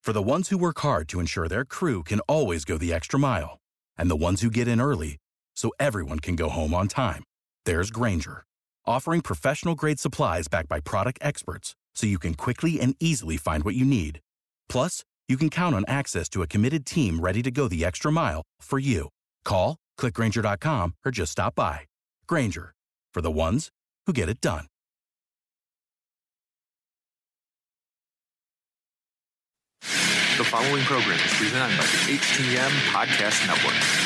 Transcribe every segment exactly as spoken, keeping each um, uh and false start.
For the ones who work hard to ensure their crew can always go the extra mile, and the ones who get in early so everyone can go home on time, there's Grainger, offering professional-grade supplies backed by product experts so you can quickly and easily find what you need. Plus, you can count on access to a committed team ready to go the extra mile for you. Call, click Grainger dot com, or just stop by. Grainger, for the ones who get it done. The following program is presented by the H T M Podcast Network.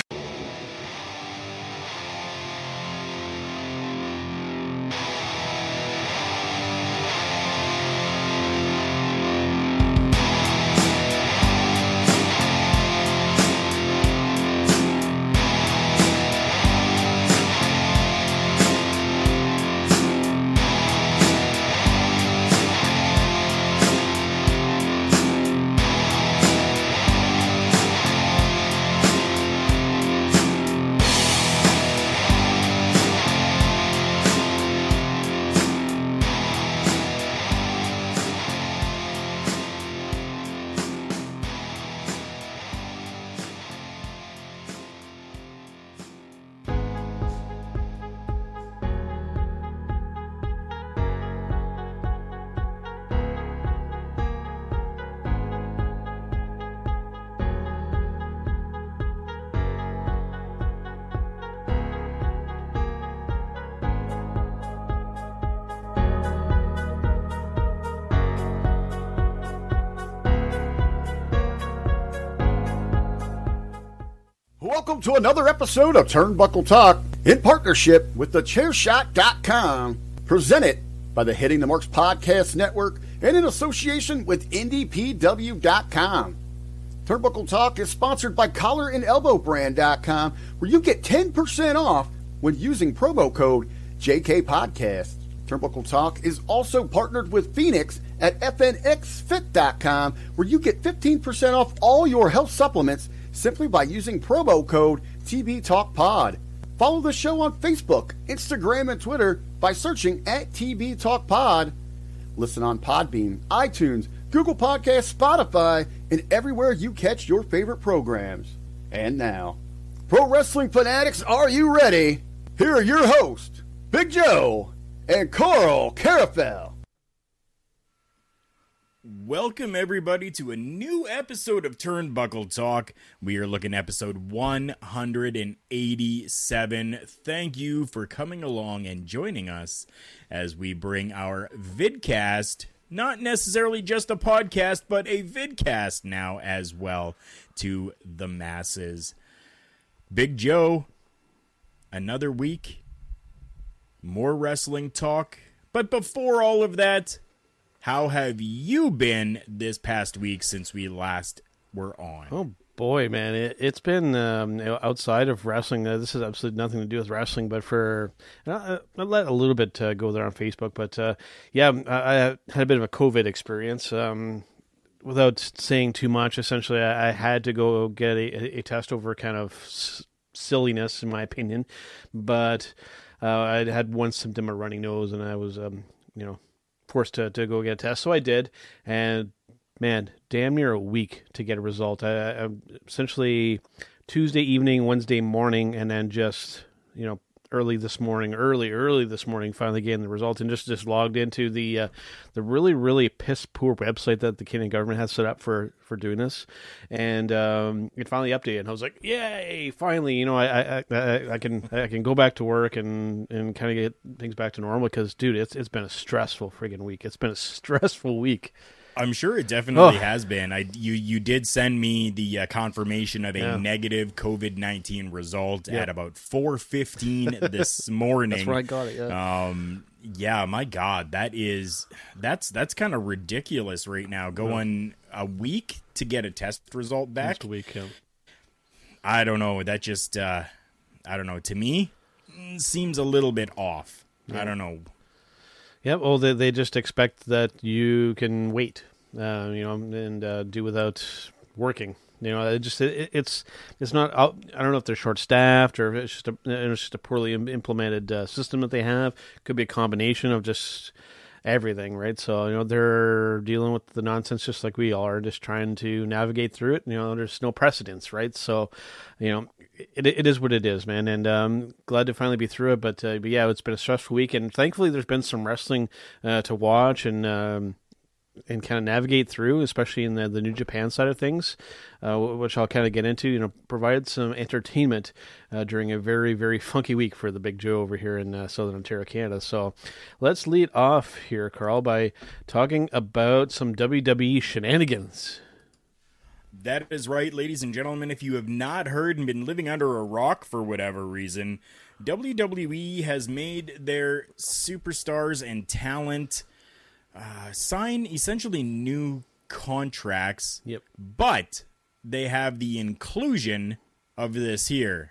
Welcome to another episode of Turnbuckle Talk in partnership with the chair shot dot com, presented by the Hitting the Marks Podcast Network and in association with Indy P W dot com. Turnbuckle Talk is sponsored by collar and elbow brand dot com, where you get ten percent off when using promo code J K Podcast. Turnbuckle Talk is also partnered with Phoenix at F N X Fit dot com, where you get fifteen percent off all your health supplements simply by using promo code T B Talk Pod. Follow the show on Facebook, Instagram, and Twitter by searching at T B Talk Pod. Listen on Podbean, iTunes, Google Podcasts, Spotify, and everywhere you catch your favorite programs. And now, pro wrestling fanatics, are you ready? Here are your hosts, Big Joe and Carl Carafel. Welcome, everybody, to a new episode of Turnbuckle Talk. We are looking at episode one hundred eighty-seven. Thank you for coming along and joining us as we bring our vidcast, not necessarily just a podcast, but a vidcast now as well, to the masses. Big Joe, another week, more wrestling talk. But before all of that, how have you been this past week since we last were on? Oh, boy, man. It, it's been um, outside of wrestling. Uh, this has absolutely nothing to do with wrestling, but for... Uh, I let a little bit uh, go there on Facebook, but uh, yeah, I, I had a bit of a COVID experience. Um, without saying too much, essentially, I, I had to go get a, a test over kind of s- silliness, in my opinion, but uh, I had one symptom of runny nose, and I was, um, you know, forced to, to go get a test. So I did, and man, damn near a week to get a result. I, I essentially Tuesday evening, Wednesday morning, and then just, you know, early this morning, early, early this morning, finally getting the result, and just, just logged into the uh, the really, really piss-poor website that the Canadian government has set up for, for doing this, and um, it finally updated, and I was like, yay, finally, you know, I I, I, I can I can go back to work and, and kind of get things back to normal, because, dude, it's it's been a stressful friggin' week. It's been a stressful week. I'm sure it definitely oh. has been. I you you did send me the uh, confirmation of a yeah. negative COVID nineteen result yeah. at about four fifteen this morning. That's where I got it. Yeah. Um. Yeah. My God, that is that's that's kind of ridiculous right now. Going yeah. a week to get a test result back. Just a week. Yeah. I don't know. That just uh, I don't know. To me, seems a little bit off. Yeah. I don't know. Yeah, well, they they just expect that you can wait, uh, you know, and uh, do without working. You know, it just it, it's it's not. I don't know if they're short staffed or if it's just a it's just a poorly implemented uh, system that they have. Could be a combination of just everything, right? So, you know, they're dealing with the nonsense just like we all are, just trying to navigate through it. You know, there's no precedence, right? So, you know, it it is what it is, man. And um, glad to finally be through it. But, uh, but yeah, it's been a stressful week. And thankfully, there's been some wrestling uh, to watch and um, and kind of navigate through, especially in the, the New Japan side of things, uh, which I'll kind of get into, you know, provide some entertainment uh, during a very, very funky week for the Big Joe over here in uh, Southern Ontario, Canada. So let's lead off here, Carl, by talking about some W W E shenanigans. That is right, ladies and gentlemen. If you have not heard and been living under a rock for whatever reason, W W E has made their superstars and talent Uh, sign essentially new contracts, Yep. but they have the inclusion of this here.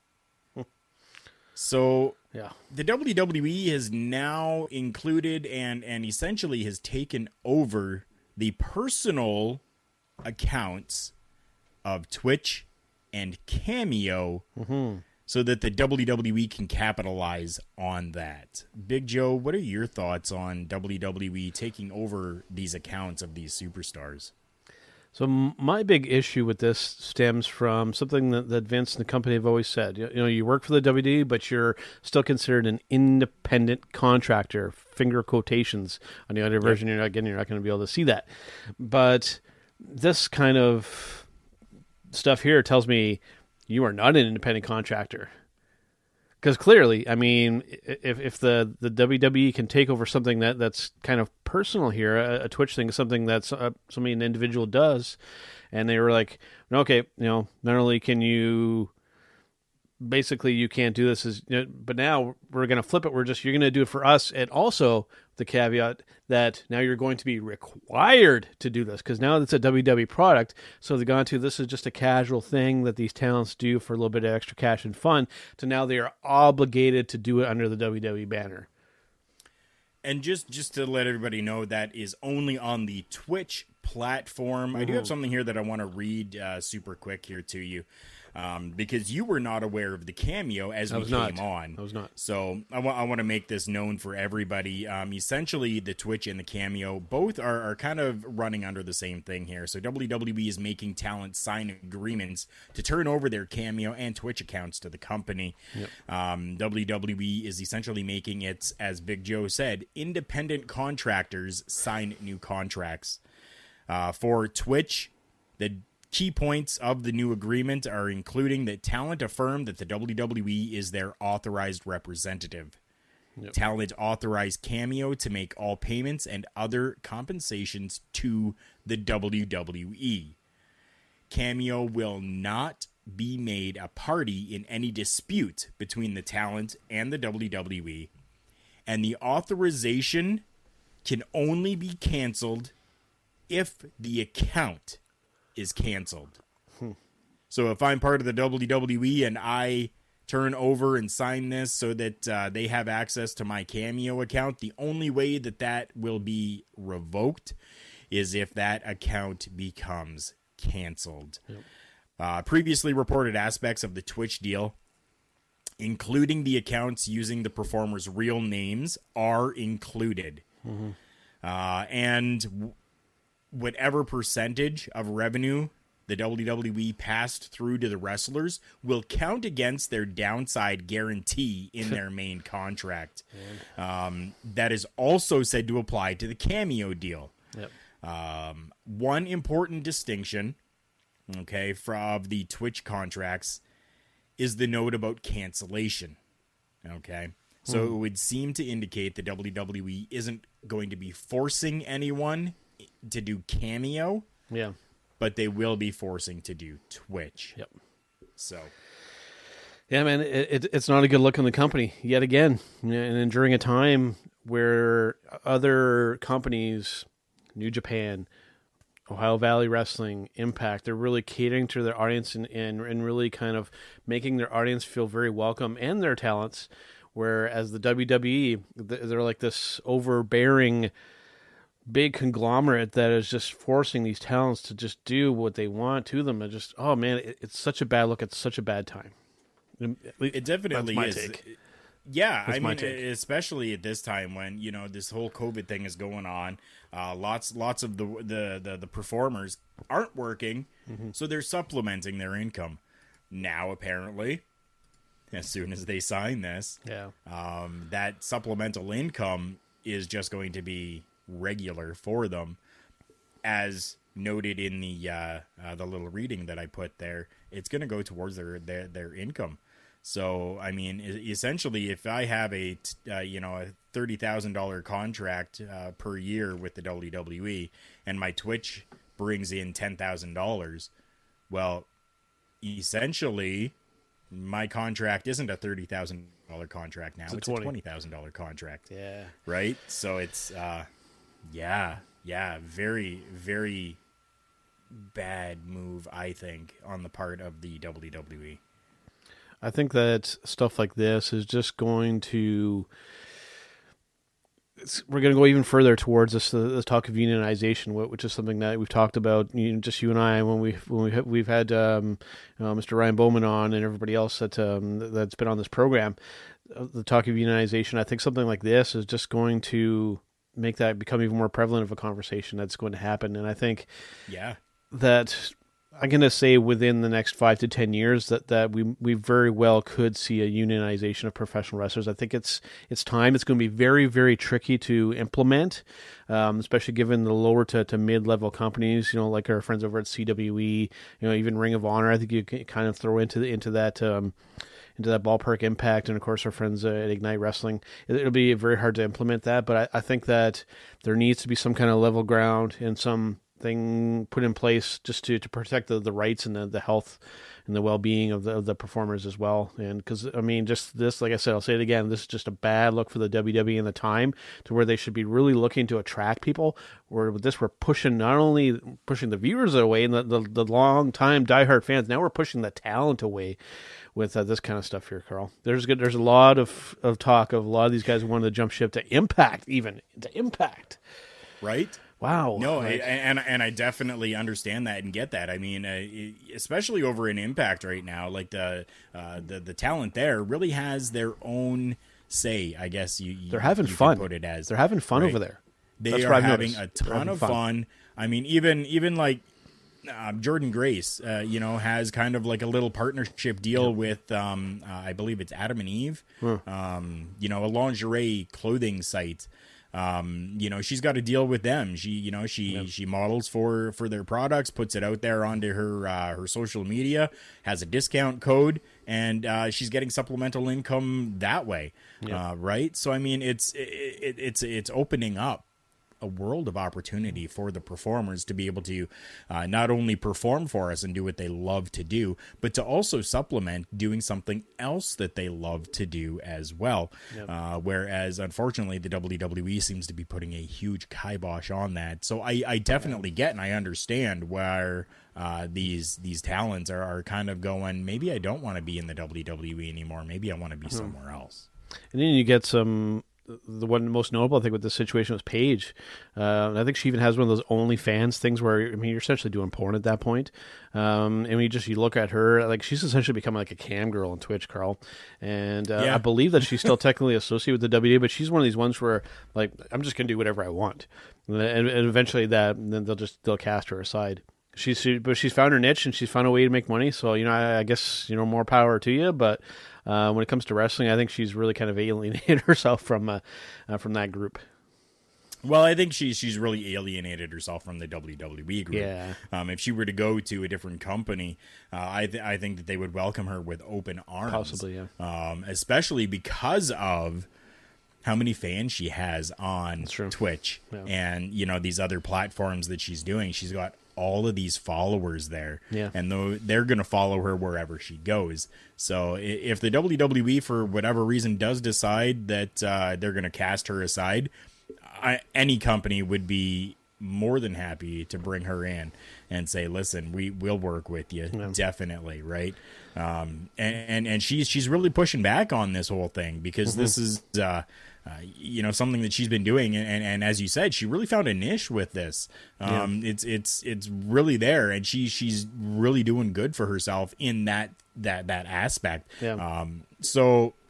So Yeah. the W W E has now included and, and essentially has taken over the personal accounts of Twitch and Cameo, Mm-hmm. so that the W W E can capitalize on that. Big Joe, what are your thoughts on W W E taking over these accounts of these superstars? So m- my big issue with this stems from something that, that Vince and the company have always said. You, you know, you work for the W W E, but you're still considered an independent contractor. Finger quotations on the other version. You're not getting. You're not going to be able to see that. But this kind of stuff here tells me you are not an independent contractor. Because clearly, I mean, if if the, the W W E can take over something that, that's kind of personal here, a, a Twitch thing is something that's uh, something an individual does, and they were like, okay, you know, not only can you, basically you can't do this, as, you know, but now we're going to flip it. We're just, you're going to do it for us, and also the caveat that now you're going to be required to do this because now it's a W W E product. So they've gone to, this is just a casual thing that these talents do for a little bit of extra cash and fun, to now they are obligated to do it under the W W E banner. And just, just to let everybody know, that is only on the Twitch platform. Mm-hmm. I do have something here that I want to read uh, super quick here to you. Um, because you were not aware of the Cameo as we came not. on. I was not. So I, wa- I want to make this known for everybody. Um, essentially, the Twitch and the Cameo both are, are kind of running under the same thing here. So W W E is making talent sign agreements to turn over their Cameo and Twitch accounts to the company. Yep. Um, W W E is essentially making it, as Big Joe said, independent contractors sign new contracts. Uh, for Twitch, the key points of the new agreement are including that Talent affirmed that the W W E is their authorized representative. Yep. Talent authorized Cameo to make all payments and other compensations to the W W E. Cameo will not be made a party in any dispute between the Talent and the W W E, and the authorization can only be canceled if the account is canceled. Hmm. So if I'm part of the W W E and I turn over and sign this so that uh, they have access to my Cameo account, the only way that that will be revoked is if that account becomes canceled. Yep. Uh, previously reported aspects of the Twitch deal, including the accounts using the performers' real names, are included. Mm-hmm. Uh, and w- whatever percentage of revenue the W W E passed through to the wrestlers will count against their downside guarantee in their main contract. Um, that is also said to apply to the Cameo deal. Yep. Um, one important distinction, okay, from the Twitch contracts is the note about cancellation. Okay. So mm. it would seem to indicate the W W E isn't going to be forcing anyone to do Cameo. Yeah. But they will be forcing to do Twitch. Yep. So. Yeah, man, it, it, it's not a good look on the company yet again. And during a time where other companies, New Japan, Ohio Valley Wrestling, Impact, they're really catering to their audience and, and, and really kind of making their audience feel very welcome and their talents. Whereas the W W E, they're like this overbearing big conglomerate that is just forcing these talents to just do what they want to them. And just, oh man, it, it's such a bad look. It's such a bad time. It definitely That's my is. take. Yeah, That's I my mean, take. especially at this time when, you know, this whole COVID thing is going on. Uh, lots lots of the the, the, the performers aren't working, mm-hmm. so they're supplementing their income. Now, apparently, as soon as they sign this, yeah, um, that supplemental income is just going to be regular for them, as noted in the uh, uh, the little reading that I put there. It's going to go towards their, their their income. So, I mean, essentially, if I have a uh, you know a thirty thousand dollar contract uh, per year with the W W E, and my Twitch brings in ten thousand dollars, well, essentially, my contract isn't a thirty thousand dollar contract now; it's, it's a twenty thousand dollar contract. Yeah, right. So it's uh, yeah, yeah, very, very bad move, I think, on the part of the W W E. I think that stuff like this is just going to. It's, we're going to go even further towards this, uh, this talk of unionization, which is something that we've talked about, you know, just you and I, when we when we we've had um, you know, Mister Ryan Bowman on and everybody else that um, that's been on this program. Uh, the talk of unionization, I think something like this is just going to make that become even more prevalent of a conversation that's going to happen. And I think, yeah, that. I'm going to say within the next five to ten years that, that we we very well could see a unionization of professional wrestlers. I think it's it's time. It's going to be very, very tricky to implement, um, especially given the lower to, to mid-level companies, you know, like our friends over at C W E, you know, even Ring of Honor. I think you can kind of throw into the, into that um, into that ballpark Impact, and of course our friends at Ignite Wrestling. It, it'll be very hard to implement that, but I, I think that there needs to be some kind of level ground and some thing put in place just to, to protect the, the rights and the, the health and the well-being of the, of the performers as well. And because, I mean, just this, like I said, I'll say it again, this is just a bad look for the W W E in the time to where they should be really looking to attract people. Where with this, we're pushing, not only pushing the viewers away and the, the, the long-time diehard fans, now we're pushing the talent away with uh, this kind of stuff here, Carl. There's good, there's a lot of, of talk of a lot of these guys wanting to jump ship to Impact, even, to Impact. Right? Wow. No, like, I, and and I definitely understand that and get that. I mean, uh, especially over in Impact right now, like the uh, the the talent there really has their own say. I guess you, you they're having you fun. Put it as they're having fun right? over there. They That's are what I've having noticed. a ton of fun. fun. I mean, even even like uh, Jordan Grace, uh, you know, has kind of like a little partnership deal yeah. with, um, uh, I believe it's Adam and Eve, hmm. um, you know, a lingerie clothing site. Um, you know, she's got a deal with them. She, you know, she, yep. she models for, for their products, puts it out there onto her, uh, her social media, has a discount code, and, uh, she's getting supplemental income that way. Yep. Uh, right. So, I mean, it's, it, it, it's, it's opening up a world of opportunity for the performers to be able to uh, not only perform for us and do what they love to do, but to also supplement doing something else that they love to do as well. Yep. Uh, whereas, unfortunately, the W W E seems to be putting a huge kibosh on that. So I, I definitely get and I understand where uh, these these talents are, are kind of going, maybe I don't want to be in the W W E anymore. Maybe I want to be somewhere else. And then you get some... The one most notable, I think, with this situation was Paige. Uh, I think she even has one of those OnlyFans things where, I mean, you're essentially doing porn at that point. Um, and when you just you look at her, like she's essentially become like a cam girl on Twitch, Carl. And uh, yeah. I believe that she's still technically associated with the W W E, but she's one of these ones where, like, I'm just gonna do whatever I want, and, and eventually that, and then they'll just they'll cast her aside. She's but she's found her niche and she's found a way to make money. So you know, I, I guess you know more power to you, but. Uh, when it comes to wrestling, I think she's really kind of alienated herself from uh, uh, from that group. Well, I think she's she's really alienated herself from the W W E group. Yeah. Um, if she were to go to a different company, uh, I th- I think that they would welcome her with open arms. Possibly, yeah. Um, especially because of how many fans she has on Twitch yeah. and you know these other platforms that she's doing. She's got all of these followers there, yeah. and they're going to follow her wherever she goes. So if the W W E, for whatever reason, does decide that uh, they're going to cast her aside, I, any company would be more than happy to bring her in and say, listen, we will work with you. Yeah. Definitely. Right. Um, and, and, and she's, she's really pushing back on this whole thing because mm-hmm. this is, uh, Uh, you know, something that she's been doing, and, and, and as you said, she really found a niche with this. Um, yeah. It's it's it's really there, and she she's really doing good for herself in that that that aspect. Yeah. Um, so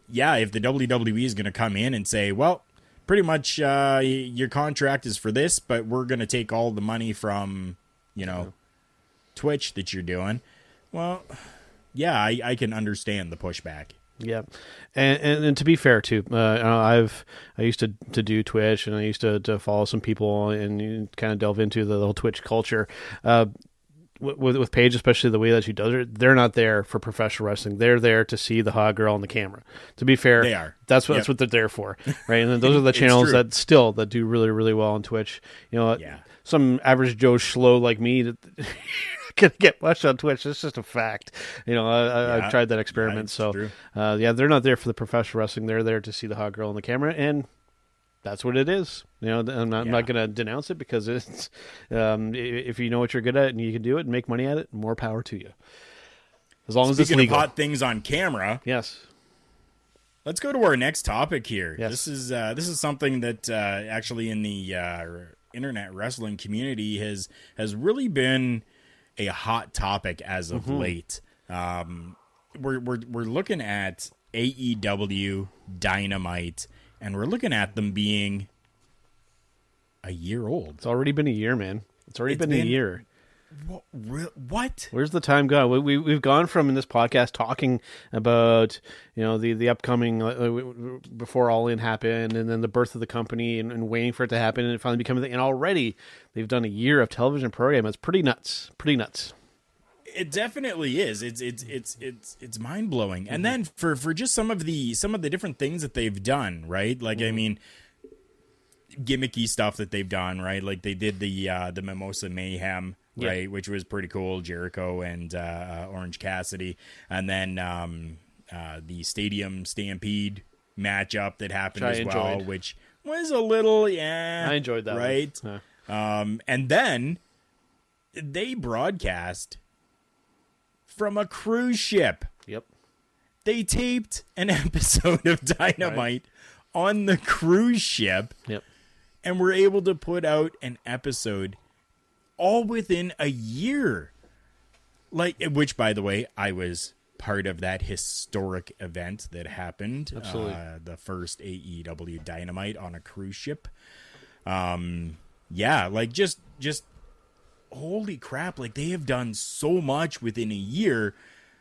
yeah, if the W W E is going to come in and say, well, pretty much uh, your contract is for this, but we're going to take all the money from, you know, yeah. Twitch that you're doing. Well, yeah, I, I can understand the pushback. Yeah, and, and and to be fair too, uh, I've I used to, to do Twitch, and I used to, to follow some people and kind of delve into the whole Twitch culture. Uh, with with Paige, especially the way that she does it, they're not there for professional wrestling. They're there to see the hot girl on the camera. To be fair, they are. That's what yep. that's what they're there for, right? And then those are the channels that still that do really really well on Twitch. You know, yeah. some average Joe schlo like me that gonna get watched on Twitch. It's just a fact. You know, I, yeah. I've tried that experiment. Yeah, so, uh, yeah, they're not there for the professional wrestling. They're there to see the hot girl on the camera, and that's what it is. You know, I'm not, yeah. not going to denounce it because it's um, if you know what you're good at and you can do it and make money at it, more power to you. As long Speaking as it's legal. of hot things on camera, yes. Let's go to our next topic here. Yes. This is uh, this is something that uh, actually in the uh, internet wrestling community has has really been a hot topic as of mm-hmm. late. Um, we're we're we're looking at A E W Dynamite, and we're looking at them being a year old. It's already been a year, man. It's already it's been, been a year. What, what? Where's the time gone? We, we we've gone from in this podcast talking about you know the the upcoming uh, before All In happened, and then the birth of the company, and, and waiting for it to happen, and it finally becoming the, and already they've done a year of television program. It's pretty nuts. Pretty nuts. It definitely is. It's it's it's it's it's mind blowing. Mm-hmm. And then for, for just some of the some of the different things that they've done, right? Like mm-hmm. I mean, gimmicky stuff that they've done, right? Like they did the uh, the Mimosa Mayhem. Right, yeah. Which was pretty cool. Jericho and uh, Orange Cassidy, and then um, uh, the Stadium Stampede matchup that happened which as well, which was a little yeah. I enjoyed that, right? Huh. Um, and then they broadcast from a cruise ship. Yep, they taped an episode of Dynamite right. on the cruise ship. Yep, and were able to put out an episode. All within a year. Like, which, by the way, I was part of that historic event that happened. Absolutely. Uh, the first A E W Dynamite on a cruise ship. Um, yeah, like, just, just, holy crap. Like, they have done so much within a year.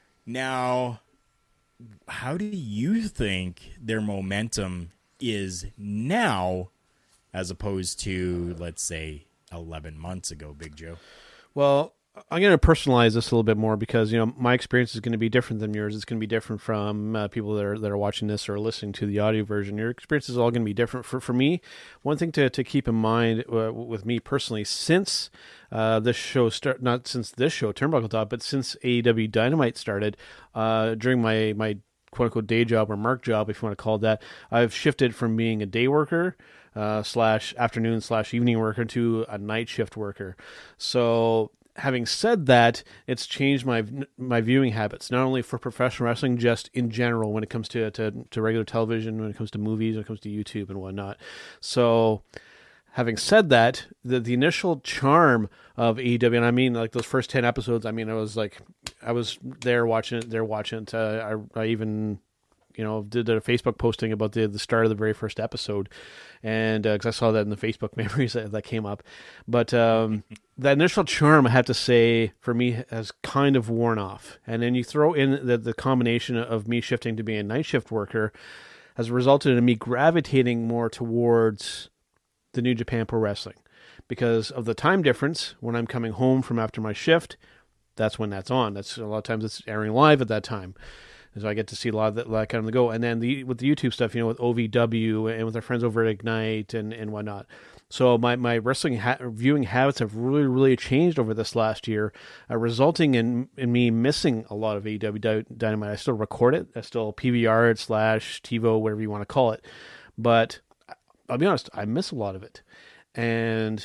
Now, how do you think their momentum is now as opposed to, let's say, eleven months ago, Big Joe? Well, I'm going to personalize this a little bit more because, you know, my experience is going to be different than yours. It's going to be different from uh, people that are that are watching this or listening to the audio version. Your experience is all going to be different. For for me, one thing to, to keep in mind uh, with me personally, since uh, this show start not since this show Turnbuckle Talk, but since A E W Dynamite started, uh, during my my quote unquote day job or mark job, if you want to call it that, I've shifted from being a day worker Uh, slash afternoon slash evening worker to a night shift worker. So having said that, it's changed my my viewing habits, not only for professional wrestling, just in general when it comes to, to, to regular television, when it comes to movies, when it comes to YouTube and whatnot. So having said that, the, the initial charm of A E W, and I mean like those first ten episodes, I mean, I was like, I was there watching it, there watching it. Uh, I, I even... you know, did a Facebook posting about the the start of the very first episode, and because uh, I saw that in the Facebook memories that, that came up. But um, the initial charm, I have to say, for me, has kind of worn off. And then you throw in the, the combination of me shifting to being a night shift worker has resulted in me gravitating more towards the New Japan Pro Wrestling. Because of the time difference, when I'm coming home from after my shift, that's when that's on. That's a lot of times it's airing live at that time. So I get to see a lot of that, that kind of go. And then the with the YouTube stuff, you know, with O V W and with our friends over at Ignite and, and whatnot. So my, my wrestling ha- viewing habits have really, really changed over this last year, uh, resulting in, in me missing a lot of A E W Dynamite. I still record it. I still P V R it slash TiVo, whatever you want to call it. But I'll be honest, I miss a lot of it. And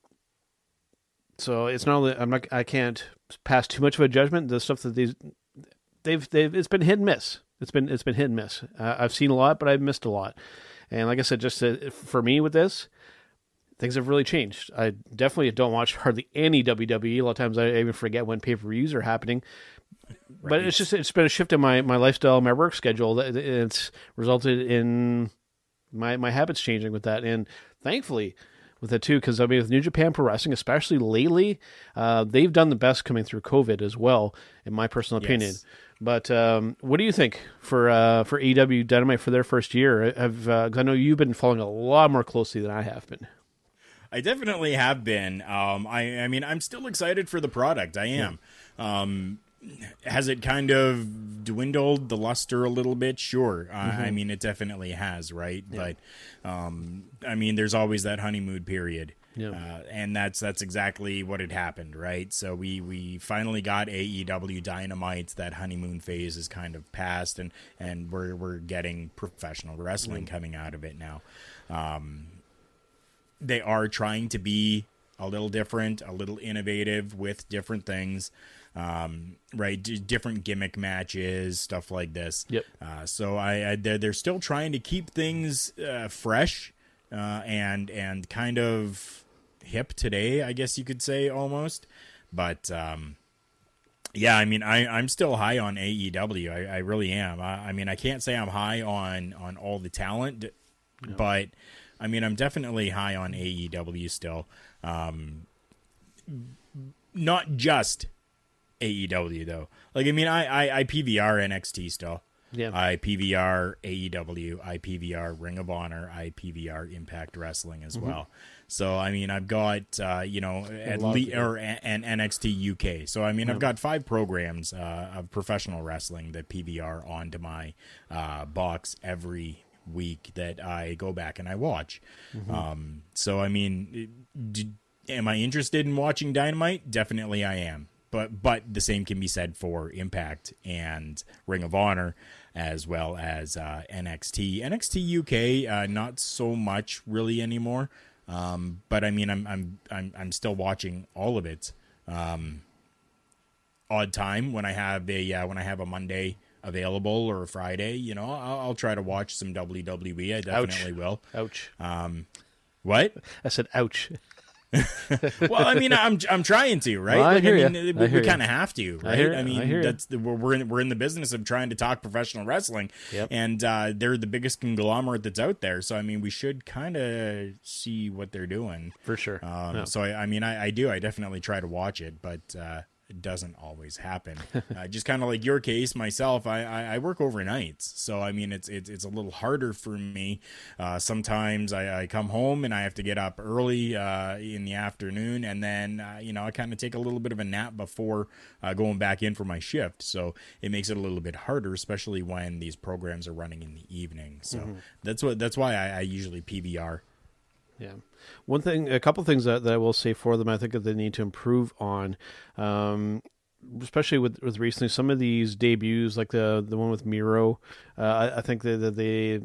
so it's not only, I'm not, I can't pass too much of a judgment. The stuff that these... They've they've it's been hit and miss. It's been it's been hit and miss. Uh, I've seen a lot, but I've missed a lot. And like I said, just to, for me with this, things have really changed. I definitely don't watch hardly any W W E. A lot of times I even forget when pay per views are happening. Right. But it's just it's been a shift in my, my lifestyle, my work schedule. That it's resulted in my my habits changing with that, and thankfully with it too, because I mean with New Japan Pro Wrestling, especially lately, uh, they've done the best coming through COVID as well, in my personal opinion. Yes. But um, what do you think for uh, for A E W Dynamite for their first year? Have uh, 'cause I know you've been following a lot more closely than I have been. I definitely have been. Um, I, I mean, I'm still excited for the product. I am. Yeah. Um, has it kind of dwindled the luster a little bit? Sure. Mm-hmm. I, I mean, it definitely has, right? Yeah. But, um, I mean, there's always that honeymoon period. Yeah. Uh, and that's that's exactly what had happened, right? So we, we finally got A E W Dynamite. That honeymoon phase is kind of past, and, and we're we're getting professional wrestling mm-hmm. coming out of it now. Um, they are trying to be a little different, a little innovative with different things, um, right? D- different gimmick matches, stuff like this. Yep. Uh, so I, I they're, they're still trying to keep things uh, fresh uh, and and kind of hip today, I guess you could say, almost. But um, yeah, I mean, I, I'm still high on A E W. I, I really am. I, I mean, I can't say I'm high on on all the talent, no. but I mean, I'm definitely high on A E W still. Um, not just A E W, though. Like, I mean, I, I, I P V R N X T still. Yeah. I P V R A E W. I P V R Ring of Honor. I P V R Impact Wrestling as mm-hmm. well. So, I mean, I've got, uh, you know, at least, or and N X T U K. So, I mean, yeah. I've got five programs uh, of professional wrestling that P V R onto my uh, box every week that I go back and I watch. Mm-hmm. Um, so, I mean, d- am I interested in watching Dynamite? Definitely I am. But but the same can be said for Impact and Ring of Honor, as well as uh, N X T. N X T U K, uh, not so much really anymore. Um, but I mean, I'm I'm I'm I'm still watching all of it. Um, odd time when I have a uh, when I have a Monday available or a Friday, you know, I'll, I'll try to watch some W W E. I definitely ouch. will. Ouch. Um, what? I said, ouch. Well, I mean, I'm I'm trying to, right? Well, I like, hear I mean, you. we, I hear we kind of you. have to, right? I, hear, I mean, I hear that's the, we're we're in, we're in the business of trying to talk professional wrestling, yep. and uh, they're the biggest conglomerate that's out there. So, I mean, we should kind of see what they're doing for sure. Um, no. So, I, I mean, I, I do. I definitely try to watch it, but uh, it doesn't always happen. uh, just kind of like your case, myself. I, I, I work overnights, so I mean, it's it's it's a little harder for me. Uh, sometimes I, I come home and I have to get up early uh, in the afternoon, and then uh, you know I kind of take a little bit of a nap before uh, going back in for my shift. So it makes it a little bit harder, especially when these programs are running in the evening. So mm-hmm. that's what that's why I, I usually P V R. Yeah. One thing, a couple things that, that I will say for them, I think that they need to improve on, um, especially with, with recently, some of these debuts, like the the one with Miro, uh, I, I think that, that they,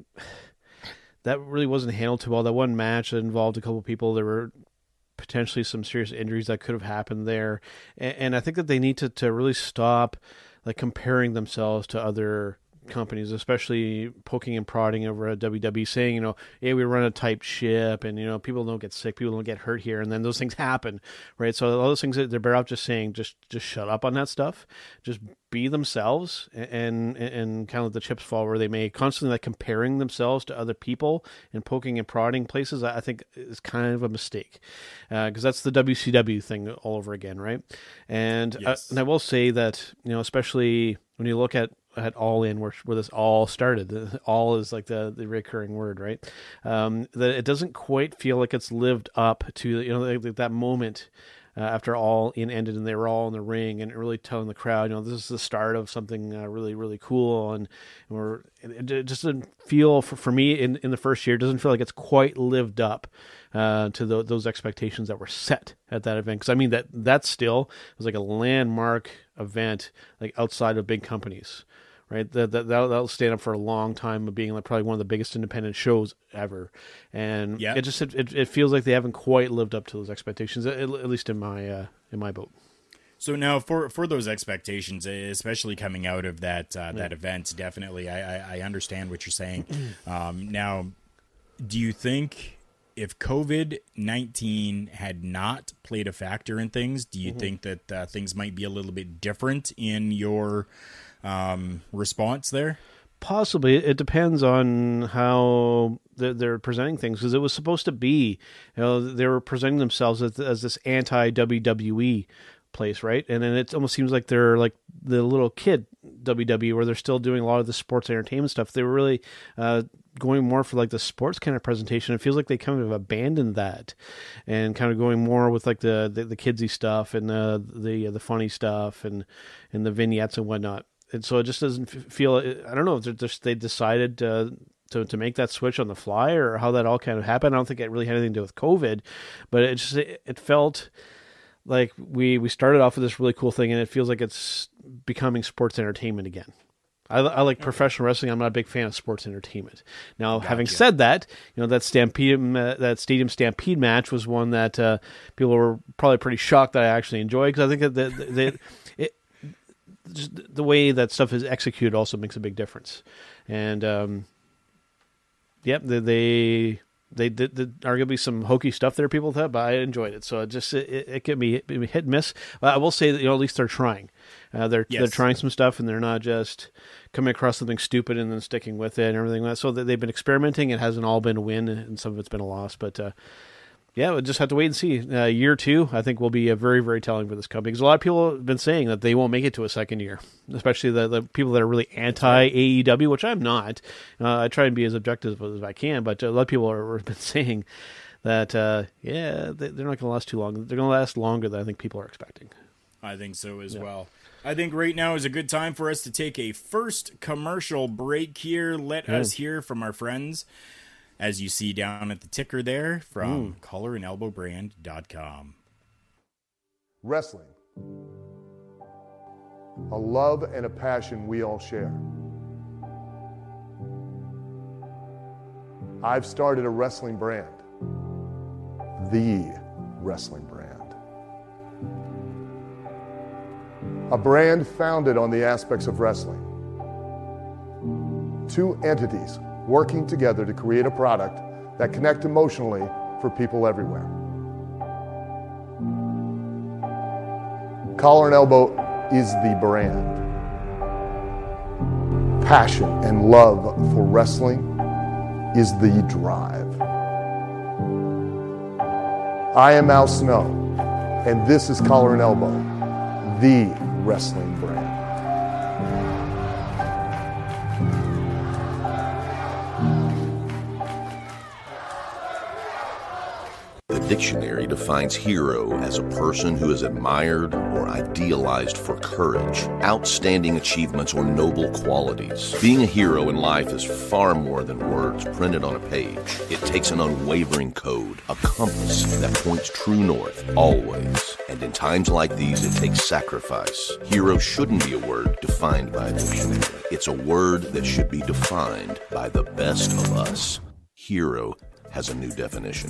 that really wasn't handled too well. That one match that involved a couple of people, there were potentially some serious injuries that could have happened there. And, and I think that they need to, to really stop like comparing themselves to other companies, especially poking and prodding over at W W E, saying, you know, hey, we run a tight ship, and you know, people don't get sick, people don't get hurt here, and then those things happen, right? So all those things, they're better off just saying, just just shut up on that stuff, just be themselves, and and, and kind of let the chips fall where they may. Constantly like comparing themselves to other people and poking and prodding places, I think is kind of a mistake, because uh, that's the W C W thing all over again, right? And yes. uh, and I will say that, you know, especially when you look at at All In, where where this all started. The, all is like the, the recurring word, right? Um, that it doesn't quite feel like it's lived up to, you know, like that moment uh, after All In ended and they were all in the ring and really telling the crowd, you know, this is the start of something uh, really, really cool. And, and we're it, it just didn't feel for, for me in, in the first year, it doesn't feel like it's quite lived up uh, to the, those expectations that were set at that event. Because I mean that that still was like a landmark event, like outside of big companies. Right, that that that'll stand up for a long time of being like probably one of the biggest independent shows ever, and yeah. it just it, it feels like they haven't quite lived up to those expectations, at, at least in my uh, in my boat. So now for, for those expectations, especially coming out of that uh, that yeah. event, definitely I, I, I understand what you're saying. um, now, do you think if COVID nineteen had not played a factor in things, do you mm-hmm. think that uh, things might be a little bit different in your um, response there? Possibly. It depends on how they're presenting things, because it was supposed to be, you know, they were presenting themselves as, as this anti-W W E place, right? And then it almost seems like they're like the little kid W W E, where they're still doing a lot of the sports entertainment stuff. They were really uh, going more for like the sports kind of presentation. It feels like they kind of abandoned that and kind of going more with like the the, the kidsy stuff and the the the funny stuff and and the vignettes and whatnot. And so it just doesn't feel, I don't know if just they decided uh, to to make that switch on the fly or how that all kind of happened. I don't think it really had anything to do with COVID, but it just, it, it felt like we, we started off with this really cool thing, and it feels like it's becoming sports entertainment again. I, I like professional wrestling. I'm not a big fan of sports entertainment. Now, gotcha. Having said that, you know, that Stampede, uh, that Stadium Stampede match was one that uh, people were probably pretty shocked that I actually enjoyed, because I think that the, the, it, just the way that stuff is executed also makes a big difference. And, um, yep, they, they, they did, did arguably some hokey stuff there, people thought, but I enjoyed it. So it just, it, it can be hit and miss. Uh, I will say that, you know, at least they're trying. Uh, they're yes. they're trying some stuff, and they're not just coming across something stupid and then sticking with it and everything like that. So they've been experimenting. It hasn't all been a win, and some of it's been a loss. But, uh, yeah, we'll just have to wait and see. Uh, year two, I think, will be a very, very telling for this company, because a lot of people have been saying that they won't make it to a second year, especially the, the people that are really anti-A E W, which I'm not. Uh, I try and be as objective as I can, but a lot of people are, have been saying that, uh, yeah, they're not going to last too long. They're going to last longer than I think people are expecting. I think so as yeah. well. I think right now is a good time for us to take a first commercial break here. Let yeah. us hear from our friends, as you see down at the ticker there, from mm. collar and elbow brand dot com. Wrestling. A love and a passion we all share. I've started a wrestling brand. The wrestling brand. A brand founded on the aspects of wrestling. Two entities working together to create a product that connect emotionally for people everywhere. Collar and Elbow is the brand. Passion and love for wrestling is the drive. I am Al Snow, and this is Collar and Elbow, the wrestling brand. The dictionary defines hero as a person who is admired or idealized for courage, outstanding achievements, or noble qualities. Being a hero in life is far more than words printed on a page. It takes an unwavering code, a compass that points true north, always. And in times like these, it takes sacrifice. Hero shouldn't be a word defined by a dictionary. It's a word that should be defined by the best of us. Hero has a new definition.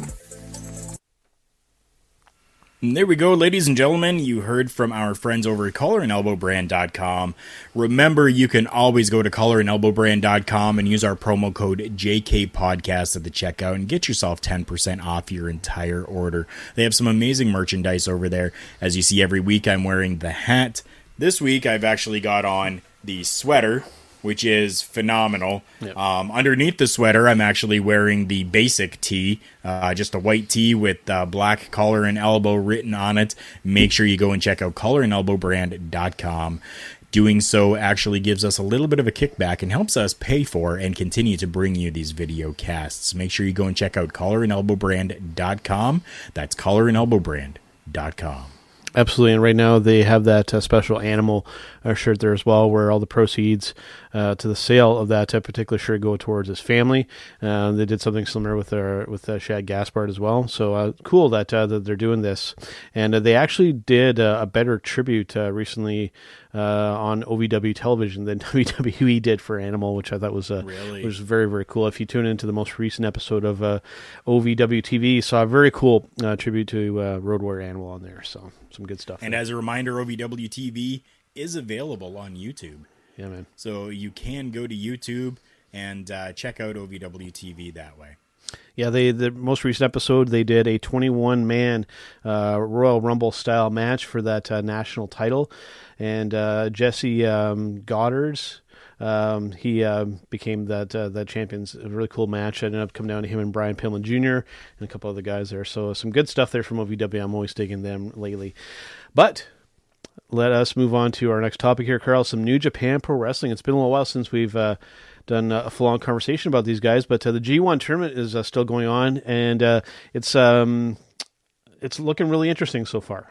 And there we go, ladies and gentlemen. You heard from our friends over at collar and elbow brand dot com. Remember, you can always go to collar and elbow brand dot com and use our promo code J K Podcast at the checkout and get yourself ten percent off your entire order. They have some amazing merchandise over there. As you see every week, I'm wearing the hat. This week, I've actually got on the sweater, which is phenomenal. Yep. Um, underneath the sweater, I'm actually wearing the basic tee, uh, just a white tee with uh, black collar and elbow written on it. Make sure you go and check out collar and elbow brand dot com. Doing so actually gives us a little bit of a kickback and helps us pay for and continue to bring you these video casts. Make sure you go and check out collar and elbow brand dot com. That's collar and elbow brand dot com. Absolutely, and right now they have that uh, special animal uh, shirt there as well, where all the proceeds uh, to the sale of that uh, particular shirt go towards his family. Uh, they did something similar with their with uh, Shad Gaspard as well. So uh, cool that uh, that they're doing this, and uh, they actually did uh, a better tribute uh, recently uh, on O V W television than W W E did for Animal, which I thought was uh, really? was very very cool. If you tune into the most recent episode of uh, O V W T V, saw a very cool uh, tribute to uh, Road Warrior Animal on there. So some good stuff. And there. As a reminder, O V W T V is available on YouTube. Yeah, man. So you can go to YouTube and uh, check out O V W T V that way. Yeah, they the most recent episode, they did a twenty-one man uh, Royal Rumble-style match for that uh, national title. And uh, Jesse um, Godderz, um, he uh, became that uh, that champion's a really cool match. It ended up coming down to him and Brian Pillman Junior and a couple other guys there. So some good stuff there from O V W. I'm always digging them lately. But let us move on to our next topic here, Carl. Some New Japan Pro Wrestling. It's been a little while since we've uh, done a full-on conversation about these guys, but uh, the G one tournament is uh, still going on, and uh, it's um, it's looking really interesting so far.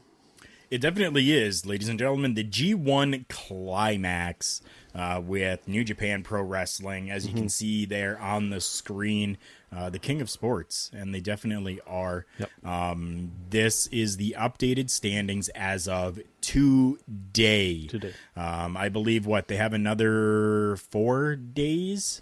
It definitely is, ladies and gentlemen. The G one Climax uh, with New Japan Pro Wrestling, as you mm-hmm. can see there on the screen, uh, the king of sports, and they definitely are. Yep. Um, this is the updated standings as of today. Today. Um, I believe, what, they have another four days?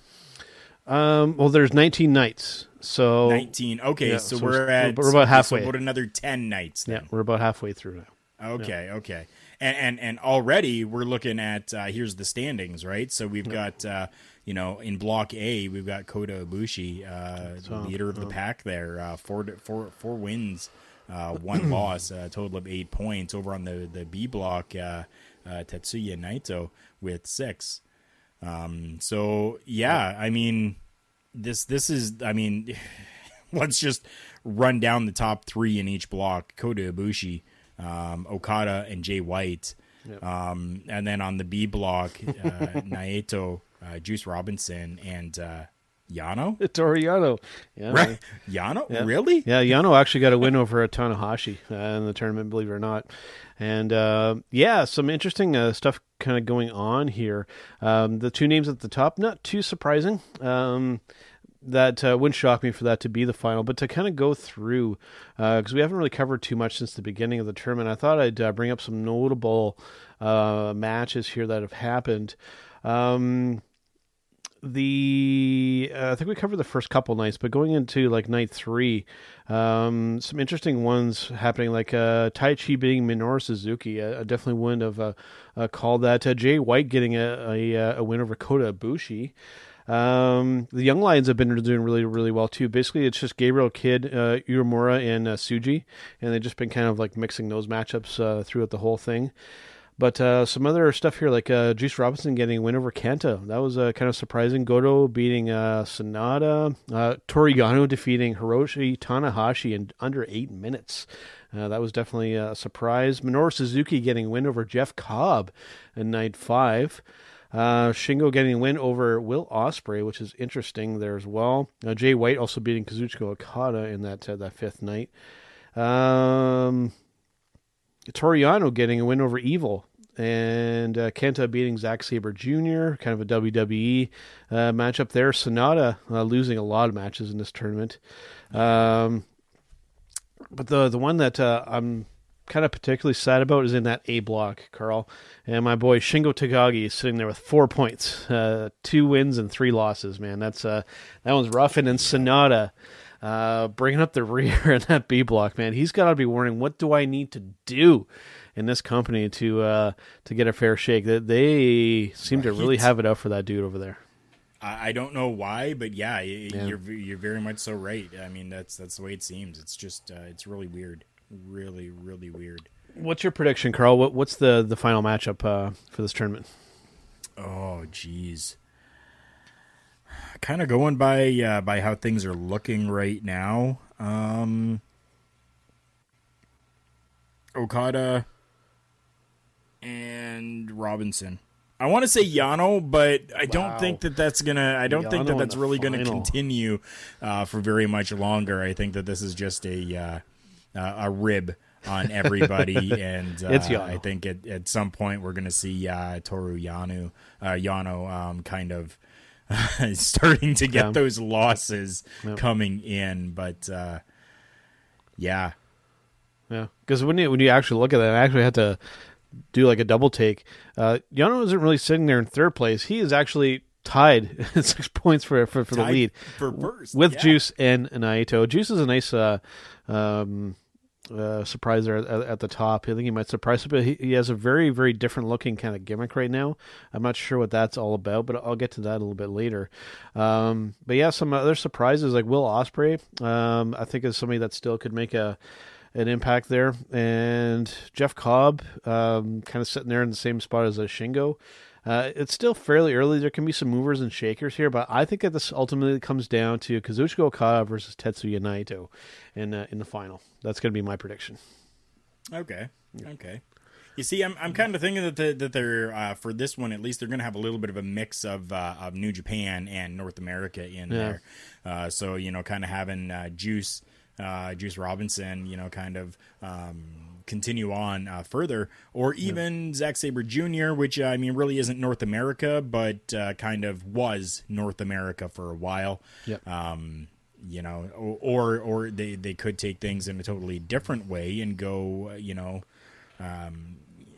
Um, well, there's nineteen nights. So nineteen. Okay, yeah, so, so we're at we're about halfway. So about another ten nights then. Yeah, we're about halfway through now. Okay, yeah. okay. And, and and already we're looking at, uh, here's the standings, right? So we've yeah. got, uh, you know, in Block A, we've got Kota Ibushi, uh, so, leader of the uh, pack there, uh, four, four, four wins, uh, one loss, a total of eight points. Over on the, the B block, uh, uh, Tetsuya Naito with six. Um, so, yeah, I mean, this this is, I mean, let's just run down the top three in each block. Kota Ibushi, Um, Okada and Jay White, yep. um, and then on the B block, uh, Naito, uh, Juice Robinson, and uh, Yano. Toru Yano, yeah, right? Yano, yeah. really? Yeah, Yano actually got a win over Tanahashi uh, in the tournament, believe it or not. And uh, yeah, some interesting uh, stuff kind of going on here. Um, the two names at the top, not too surprising. Um, That uh, wouldn't shock me for that to be the final, but to kind of go through, because uh, we haven't really covered too much since the beginning of the tournament, I thought I'd uh, bring up some notable uh, matches here that have happened. Um, the uh, I think we covered the first couple nights, but going into like night three, um, some interesting ones happening, like uh, Tai Chi beating Minoru Suzuki. I, I definitely wouldn't have uh, uh, called that. Uh, Jay White getting a, a, a win over Kota Ibushi. Um, the Young Lions have been doing really, really well too. Basically, it's just Gabriel Kidd, uh, Uemura, and uh, Tsuji, and they've just been kind of like mixing those matchups uh, throughout the whole thing. But uh, some other stuff here, like uh, Juice Robinson getting a win over Kenta. That was uh, kind of surprising. Goto beating uh, Sonata. Uh, Toru Yano defeating Hiroshi Tanahashi in under eight minutes. Uh, that was definitely a surprise. Minoru Suzuki getting a win over Jeff Cobb in night five. Uh, Shingo getting a win over Will Ospreay, which is interesting there as well. Uh, Jay White also beating Kazuchika Okada in that uh, that fifth night. Um, Toru Yano getting a win over Evil. And uh, Kenta beating Zack Sabre Junior Kind of a W W E uh, matchup there. Sonata uh, losing a lot of matches in this tournament. Um, but the the one that uh, I'm kind of particularly sad about is in that A block, Carl. And my boy Shingo Takagi is sitting there with four points, uh, two wins and three losses, man. That's uh, that one's rough. And then Sonata uh, bringing up the rear in that B block, man. He's got to be wondering, what do I need to do in this company to uh, to get a fair shake? That they seem right. to really have it out for that dude over there. I don't know why, but yeah, yeah, you're you're very much so right. I mean, that's that's the way it seems. It's just uh, it's really weird. Really, really weird. What's your prediction, Carl? What, what's the, the final matchup uh, for this tournament? Oh, geez. Kind of going by uh, by how things are looking right now. Um, Okada and Robinson. I want to say Yano, but I wow. don't think that that's gonna. I don't Yano think that that's really going to continue uh, for very much longer. I think that this is just a. Uh, Uh, a rib on everybody, and uh, it's I think at, at some point we're going to see uh, Toru Yano, uh, Yano um, kind of starting to get yeah. those losses yeah. coming in. But uh, yeah, yeah, because when you when you actually look at that, I actually had to do like a double take. Uh, Yano isn't really sitting there in third place; he is actually tied six points for for, for the lead for first with yeah. Juice and Naito. Juice is a nice. Uh, um, uh, surprise there at, at the top. I think he might surprise, but he, he has a very, very different looking kind of gimmick right now. I'm not sure what that's all about, but I'll get to that a little bit later. Um, but yeah, some other surprises like Will Ospreay, um, I think is somebody that still could make a an impact there. And Jeff Cobb, um, kind of sitting there in the same spot as a Shingo. Uh, it's still fairly early. There can be some movers and shakers here, but I think that this ultimately comes down to Kazuchika Okada versus Tetsuya Naito in uh, in the final. That's going to be my prediction. Okay, okay. You see, I'm I'm kind of thinking that the, that they're uh, for this one at least they're going to have a little bit of a mix of uh, of New Japan and North America in yeah. there. Uh, so you know, kind of having uh, Juice uh, Juice Robinson, you know, kind of. Um, continue on uh, further, or even yeah. Zack Sabre Junior, which uh, I mean really isn't North America, but uh, kind of was North America for a while. Yep. Um, you know, or or they, they could take things in a totally different way and go, you know, um,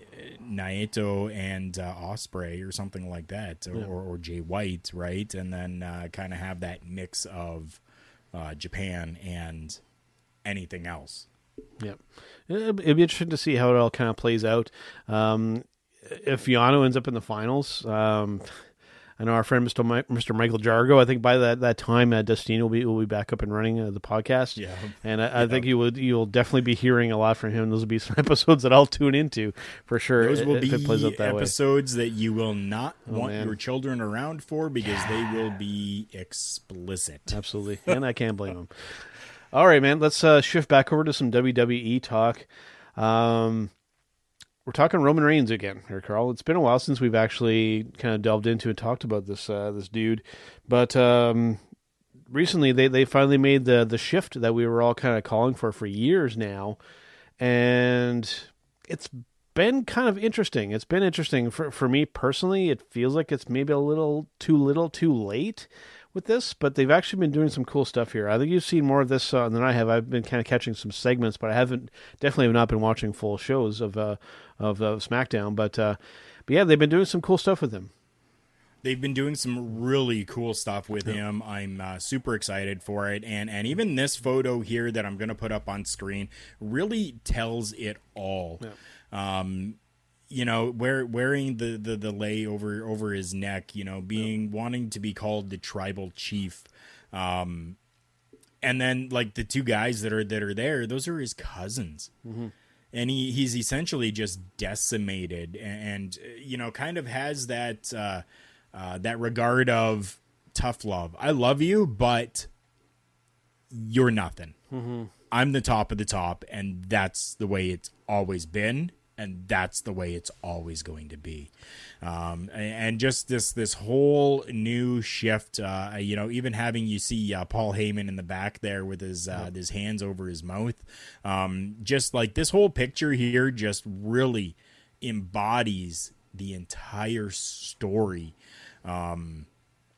Naito and uh, Ospreay or something like that, or, yeah. or, or Jay White, right? And then uh, kind of have that mix of uh, Japan and anything else. Yep. It'd be interesting to see how it all kind of plays out. Um, if Yano ends up in the finals, um, I know our friend Mister Mi- Mister Michael Jargo, I think by that, that time, uh, Destiny will be will be back up and running uh, the podcast. Yeah. And I, yeah. I think you would you'll definitely be hearing a lot from him. Those will be some episodes that I'll tune into for sure. Those will if be it plays out that episodes way. that you will not oh, want man. your children around for because yeah. they will be explicit. Absolutely. And I can't blame them. All right, man, let's uh, shift back over to some W W E talk. Um, we're talking Roman Reigns again here, Carl. It's been a while since we've actually kind of delved into and talked about this uh, this dude. But um, recently they, they finally made the, the shift that we were all kind of calling for for years now. And it's been kind of interesting. It's been interesting. For, for me personally, it feels like it's maybe a little too little too late with this, but they've actually been doing some cool stuff here. I think you've seen more of this uh, than I have. I've been kind of catching some segments, but I haven't definitely have not been watching full shows of uh, of uh, SmackDown. But uh, but yeah, they've been doing some cool stuff with him. They've been doing some really cool stuff with yeah. him. I'm uh, super excited for it, and and even this photo here that I'm going to put up on screen really tells it all. Yeah. Um, you know, wear, wearing the, the, the lei over, over his neck, you know, being, wanting to be called the tribal chief. Um, and then like the two guys that are, that are there, those are his cousins. Mm-hmm. And he, he's essentially just decimated and, and, you know, kind of has that, uh, uh, that regard of tough love. I love you, but you're nothing. Mm-hmm. I'm the top of the top. And that's the way it's always been. And that's the way it's always going to be. Um, and just this this whole new shift, uh, you know, even having you see uh, Paul Heyman in the back there with his uh, his hands over his mouth. Um, just like this whole picture here just really embodies the entire story. Um,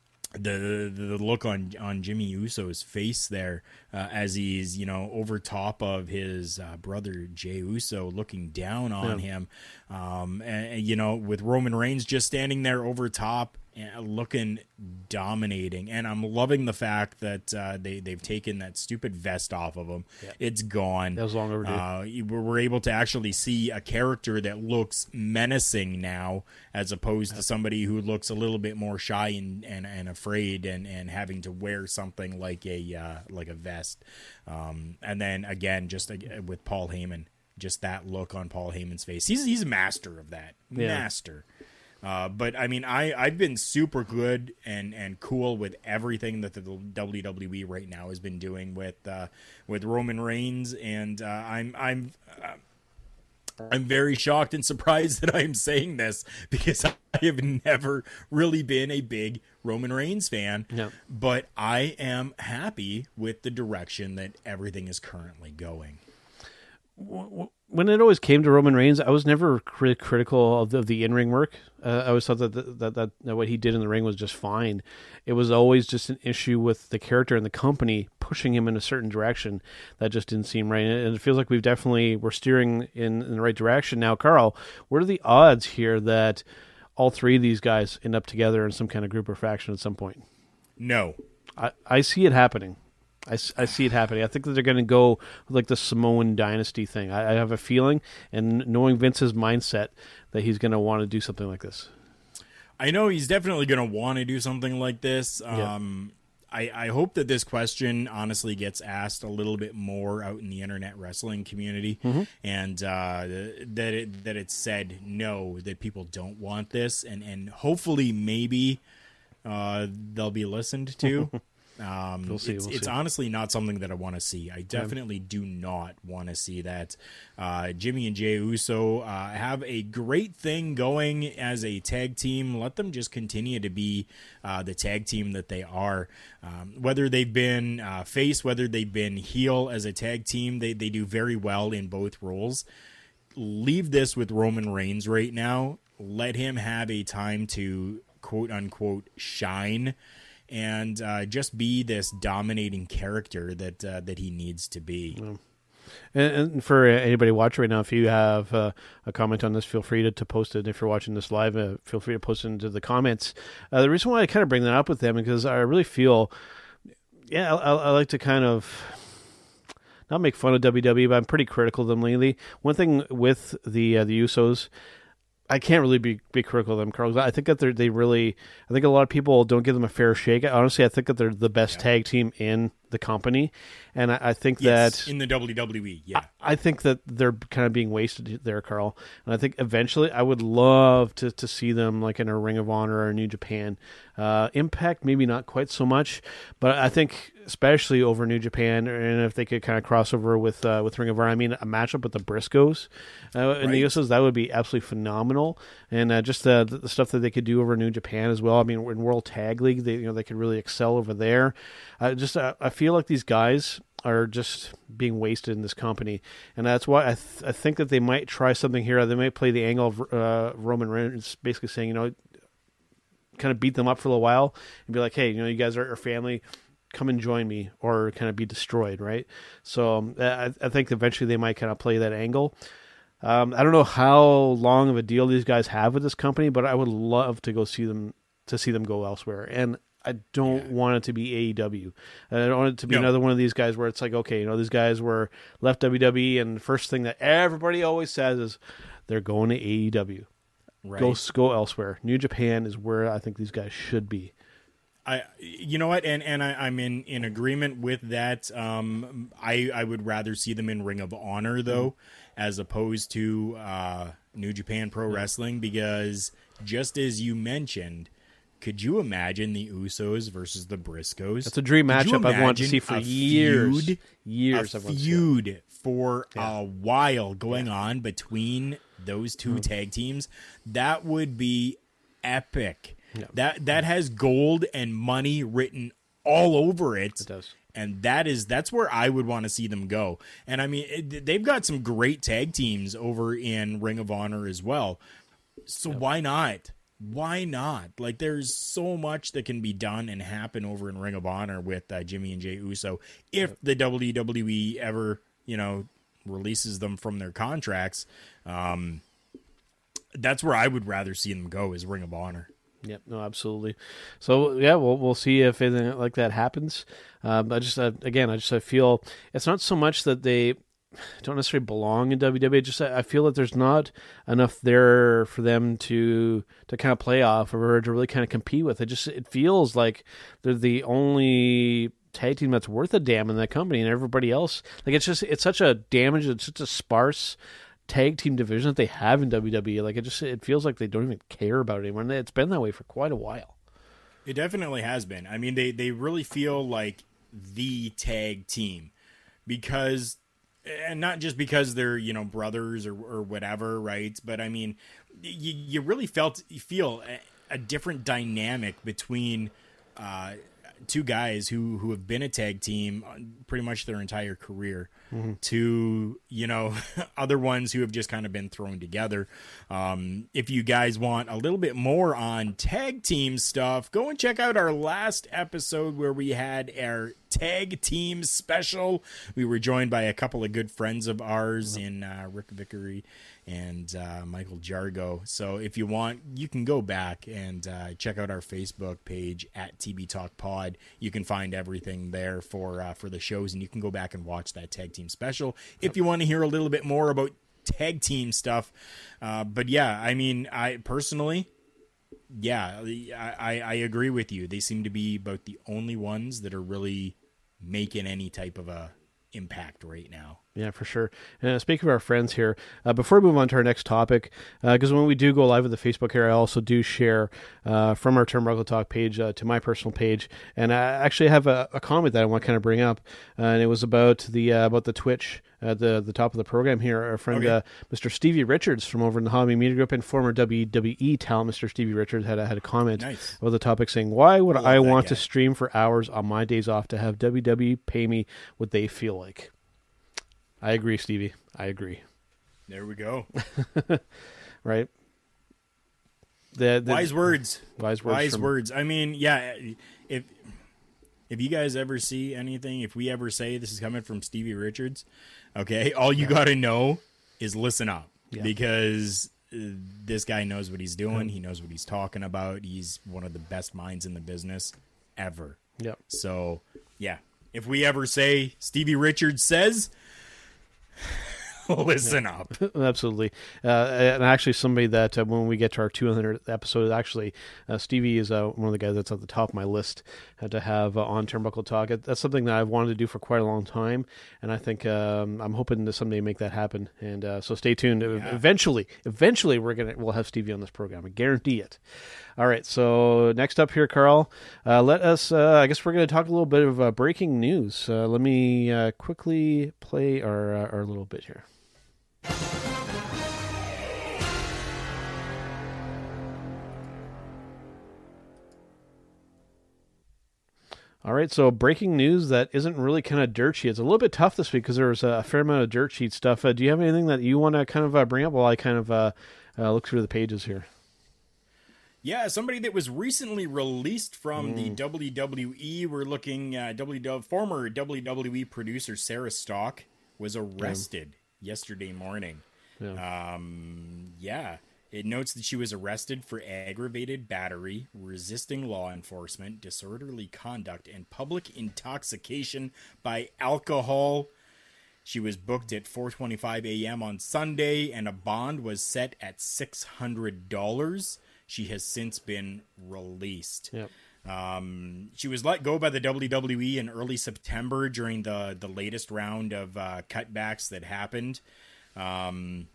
the the look on on Jimmy Uso's face there uh, as he's, you know, over top of his uh, brother Jey Uso looking down on yeah. him, um, and, and you know, with Roman Reigns just standing there over top and looking dominating. And I'm loving the fact that uh, they they've taken that stupid vest off of him. Yeah. It's gone. That was long overdue. Uh, we're able to actually see a character that looks menacing now, as opposed to somebody who looks a little bit more shy and, and, and afraid and, and having to wear something like a uh, like a vest. Um, and then again, just uh, with Paul Heyman, just that look on Paul Heyman's face. He's he's a master of that. Yeah. Master. Uh, but I mean, I, I've been super good and, and cool with everything that the W W E right now has been doing with uh, with Roman Reigns, and uh, I'm I'm uh, I'm very shocked and surprised that I'm saying this because I have never really been a big Roman Reigns fan. Yep. But I am happy with the direction that everything is currently going. When it always came to Roman Reigns, I was never crit- critical of the, of the in-ring work. Uh, I always thought that, that, that, that, that what he did in the ring was just fine. It was always just an issue with the character and the company pushing him in a certain direction that just didn't seem right. And it feels like we've definitely, we're steering in, in the right direction. Now, Carl, what are the odds here that all three of these guys end up together in some kind of group or faction at some point? No. I, I see it happening. I, I see it happening. I think that they're going to go with like the Samoan dynasty thing. I, I have a feeling, and knowing Vince's mindset, that he's going to want to do something like this. I know he's definitely going to want to do something like this. Um, yeah. I, I hope that this question honestly gets asked a little bit more out in the internet wrestling community, mm-hmm. and uh, that it, that it's said no, that people don't want this, and, and hopefully maybe uh, they'll be listened to. Um, we'll see, it's, we'll it's honestly not something that I want to see. I definitely do not want to see that. Uh, Jimmy and Jey Uso uh, have a great thing going as a tag team. Let them just continue to be uh, the tag team that they are. Um, whether they've been uh, face, whether they've been heel as a tag team, they, they do very well in both roles. Leave this with Roman Reigns right now. Let him have a time to quote unquote shine. And uh, just be this dominating character that uh, that he needs to be. Yeah. And, and for anybody watching right now, if you have uh, a comment on this, feel free to, to post it. If you're watching this live, uh, feel free to post it into the comments. Uh, the reason why I kind of bring that up with them is because I really feel, yeah, I, I like to kind of not make fun of W W E, but I'm pretty critical of them lately. One thing with the uh, the Usos, I can't really be, be critical of them, Carl. I think that they they really, I think a lot of people don't give them a fair shake. Honestly, I think that they're the best yeah. tag team in the company, and I, I think yes, that in the W W E, yeah, I, I think that they're kind of being wasted there, Carl. And I think eventually, I would love to to see them like in a Ring of Honor or a New Japan. Uh, Impact, maybe not quite so much, but I think especially over New Japan, and if they could kind of cross over with uh, with Ring of Honor, I mean, a matchup with the Briscoes uh, and right. the Usos, that would be absolutely phenomenal. And uh, just uh, the, the stuff that they could do over New Japan as well. I mean, in World Tag League, they you know they could really excel over there. Uh, just uh, I feel like these guys are just being wasted in this company, and that's why I th- I think that they might try something here. They might play the angle of uh, Roman Reigns, basically saying, you know, kind of beat them up for a little while and be like, hey, you know, you guys are our family, come and join me, or kind of be destroyed, right? So um, I, I think eventually they might kind of play that angle. Um, I don't know how long of a deal these guys have with this company, but I would love to go see them to see them go elsewhere. And I don't yeah. want it to be A E W. I don't want it to be no. another one of these guys where it's like, okay, you know, these guys were left W W E, and the first thing that everybody always says is they're going to A E W. Right. Go go elsewhere. New Japan is where I think these guys should be. I, you know what, and and I, I'm in, in agreement with that. Um, I I would rather see them in Ring of Honor though, mm-hmm. as opposed to uh, New Japan Pro Wrestling, because just as you mentioned, could you imagine the Usos versus the Briscoes? That's a dream matchup I've wanted to see for years. Feud, years. A feud for yeah. a while going yeah. on between those two mm-hmm. tag teams. That would be epic. Yeah. That that has gold and money written all over it. It does. And that is that's where I would want to see them go. And I mean, it, they've got some great tag teams over in Ring of Honor as well. So yep. why not? Why not? Like, there's so much that can be done and happen over in Ring of Honor with uh, Jimmy and Jey Uso. If the W W E ever, you know, releases them from their contracts, um, that's where I would rather see them go, is Ring of Honor. Yep, no, absolutely. So yeah, we'll we'll see if anything like that happens. Um, I just uh, again, I just I feel it's not so much that they don't necessarily belong in W W E. Just I feel that there's not enough there for them to to kind of play off or to really kind of compete with. It just it feels like they're the only tag team that's worth a damn in that company, and everybody else, like, it's just it's such a damaged, it's such a sparse tag team division that they have in W W E. Like, it just it feels like they don't even care about it anymore. And it's been that way for quite a while. It definitely has been. I mean, they they really feel like the tag team, because, and not just because they're, you know, brothers or, or whatever, right? But I mean, you, you really felt you feel a, a different dynamic between uh, two guys who, who have been a tag team pretty much their entire career, mm-hmm. to, you know, other ones who have just kind of been thrown together. Um, if you guys want a little bit more on tag team stuff, go and check out our last episode where we had our tag team special. We were joined by a couple of good friends of ours in uh, Rick Vickery and uh, Michael Jargo. So if you want, you can go back and uh, check out our Facebook page at T B Talk Pod. You can find everything there for uh, for the shows, and you can go back and watch that tag team special if you want to hear a little bit more about tag team stuff. Uh, but yeah, I mean, I personally, yeah, I, I agree with you. They seem to be about the only ones that are really making any type of a impact right now. Yeah, for sure. And uh, speaking of our friends here, uh, before we move on to our next topic, because uh, when we do go live with the Facebook here, I also do share uh, from our Turnbuckle Talk page uh, to my personal page, and I actually have a, a comment that I want to kind of bring up, uh, and it was about the uh, about the Twitch at the the top of the program here. Our friend okay. uh, Mister Stevie Richards from over in the Hobby Media Group and former W W E talent, Mister Stevie Richards had a, had a comment nice. about the topic saying, "Why would I, I want guy. to stream for hours on my days off to have W W E pay me what they feel like?" I agree, Stevie. I agree. There we go. Right? The, the, wise words. Wise words. Wise from... words. I mean, yeah, if if you guys ever see anything, if we ever say this is coming from Stevie Richards, okay, all you yeah. got to know is listen up. Yeah. Because uh, this guy knows what he's doing. Yeah. He knows what he's talking about. He's one of the best minds in the business ever. Yep. So, yeah, if we ever say Stevie Richards says... listen yeah. up. Absolutely. Uh, and actually somebody that uh, when we get to our two hundredth episode, actually uh, Stevie is uh, one of the guys that's at the top of my list uh, to have uh, on Turnbuckle Talk. That's something that I've wanted to do for quite a long time, and I think um, I'm hoping to someday make that happen. And uh, so stay tuned. Yeah. Eventually, eventually we're gonna we'll have Stevie on this program. I guarantee it. All right, so next up here, Carl, uh, let us, uh, I guess we're going to talk a little bit of uh, breaking news. Uh, let me uh, quickly play our, uh, our little bit here. All right, so breaking news that isn't really kind of dirt sheet. It's a little bit tough this week because there was a fair amount of dirt sheet stuff. Uh, do you have anything that you want to kind of uh, bring up while I kind of uh, uh, look through the pages here? Yeah, somebody that was recently released from mm. the W W E. We're looking at W W E, former W W E producer Sarah Stock was arrested yeah. yesterday morning. Yeah. Um, yeah, it notes that she was arrested for aggravated battery, resisting law enforcement, disorderly conduct, and public intoxication by alcohol. She was booked at four twenty-five a.m. on Sunday, and a bond was set at six hundred dollars. She has since been released. Yep. Um, she was let go by the W W E in early September during the, the latest round of uh, cutbacks that happened. Um,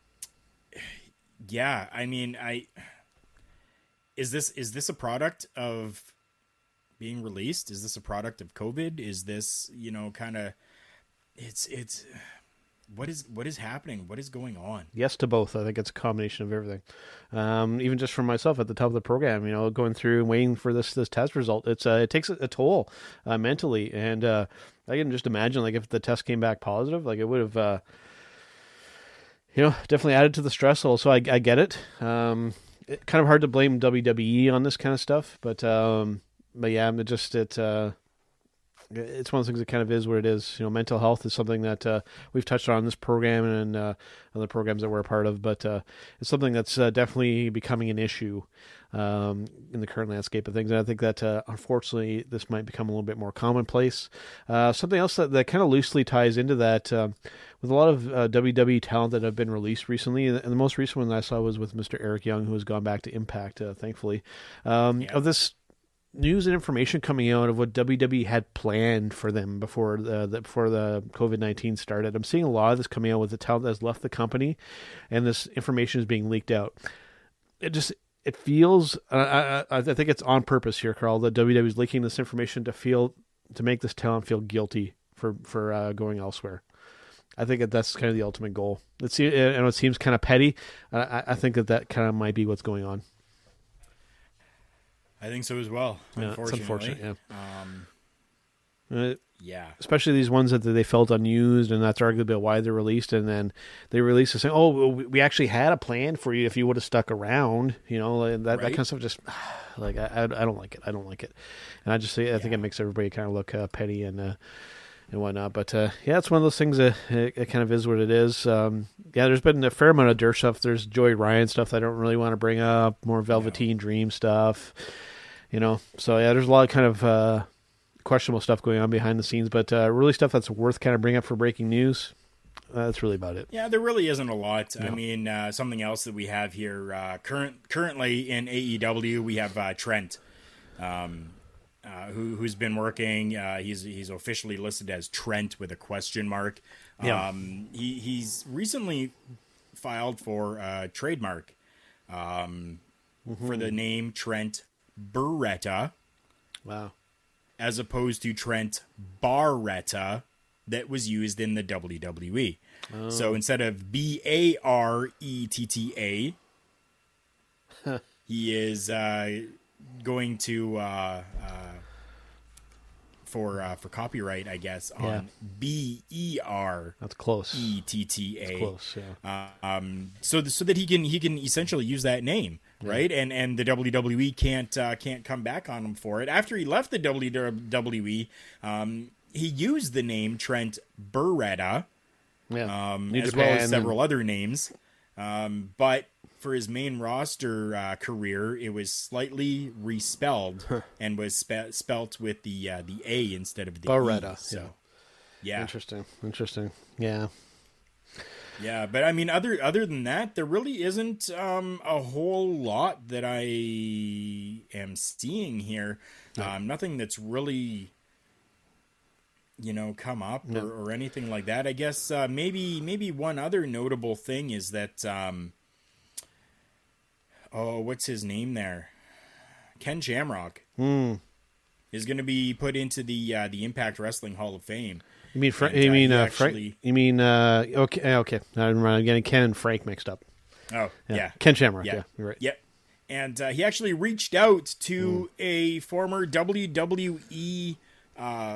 yeah, I mean, I is this is this a product of being released? Is this a product of COVID? Is this, you know, kind of it's it's. What is what is happening? What is going on? Yes to both. I think it's a combination of everything. Um, even just for myself at the top of the program, you know, going through and waiting for this this test result, it's uh, it takes a toll uh, mentally, and uh, I can just imagine like if the test came back positive, like it would have, uh, you know, definitely added to the stress level. So I, I get it. Um, it. Kind of hard to blame W W E on this kind of stuff, but um, but yeah, it just it. Uh, It's one of those things that kind of is what it is. You know, mental health is something that uh, we've touched on in this program and uh, other programs that we're a part of, but uh, it's something that's uh, definitely becoming an issue um, in the current landscape of things. And I think that, uh, unfortunately, this might become a little bit more commonplace. Uh, something else that, that kind of loosely ties into that, uh, with a lot of uh, W W E talent that have been released recently, and the most recent one that I saw was with Mister Eric Young, who has gone back to Impact, uh, thankfully, um, yeah. of this news and information coming out of what W W E had planned for them before the, the before the COVID nineteen started. I'm seeing a lot of this coming out with the talent that has left the company, and this information is being leaked out. It just it feels I, I, I think it's on purpose here, Carl. That W W E is leaking this information to feel to make this talent feel guilty for for uh, going elsewhere. I think that that's kind of the ultimate goal. It's and it seems kind of petty. I, I think that that kind of might be what's going on. I think so as well. Yeah, unfortunately, it's unfortunate. Yeah. Um, uh, yeah. Especially these ones that they felt unused, and that's arguably why they're released. And then they release it saying, "Oh, we actually had a plan for you if you would have stuck around." You know, that right? that kind of stuff. Just like I, I don't like it. I don't like it. And I just say I yeah. think it makes everybody kind of look uh, petty and uh, and whatnot. But uh, yeah, it's one of those things that it, it kind of is what it is. Um, yeah, there's been a fair amount of dirt stuff. There's Joey Ryan stuff that I don't really want to bring up. More Velveteen no. Dream stuff, you know. So yeah, there's a lot of kind of uh, questionable stuff going on behind the scenes, but uh, really stuff that's worth kind of bringing up for breaking news. Uh, that's really about it. Yeah, there really isn't a lot. No. I mean, uh, something else that we have here uh, current currently in A E W, we have uh, Trent. Um, Uh, who, who's been working. Uh, he's he's officially listed as Trent with a question mark. Yeah. Um, he, he's recently filed for a trademark um, mm-hmm. for the name Trent Beretta. Wow. As opposed to Trent Barretta that was used in the W W E. Oh. So instead of B A R E T T A, he is... Uh, going to uh, uh, for uh, for copyright, I guess, on yeah. B E R. That's close. E T T A. That's close. Yeah. Uh, um. So th- so that he can he can essentially use that name, right? Yeah. And and the W W E can't uh, can't come back on him for it. After he left the W W E, um, he used the name Trent Beretta, yeah, um, as well as several and... other names, um, but. For his main roster uh, career, it was slightly respelled huh. and was spe- spelt with the uh, the A instead of the Beretta. E. So, yeah. yeah, interesting, interesting. Yeah, yeah. But I mean, other other than that, there really isn't um, a whole lot that I am seeing here. No. Um, nothing that's really, you know, come up no. or, or anything like that. I guess uh, maybe maybe one other notable thing is that. Um, Oh, what's his name there? Ken Shamrock mm. is going to be put into the uh, the Impact Wrestling Hall of Fame. You mean Fra- and, you uh, mean uh, actually... Frank? You mean uh, okay? Okay, I'm getting Ken and Frank mixed up. Oh yeah, yeah. Ken Shamrock. Yeah, yeah you're right. Yep. Yeah. And uh, he actually reached out to mm. a former W W E uh,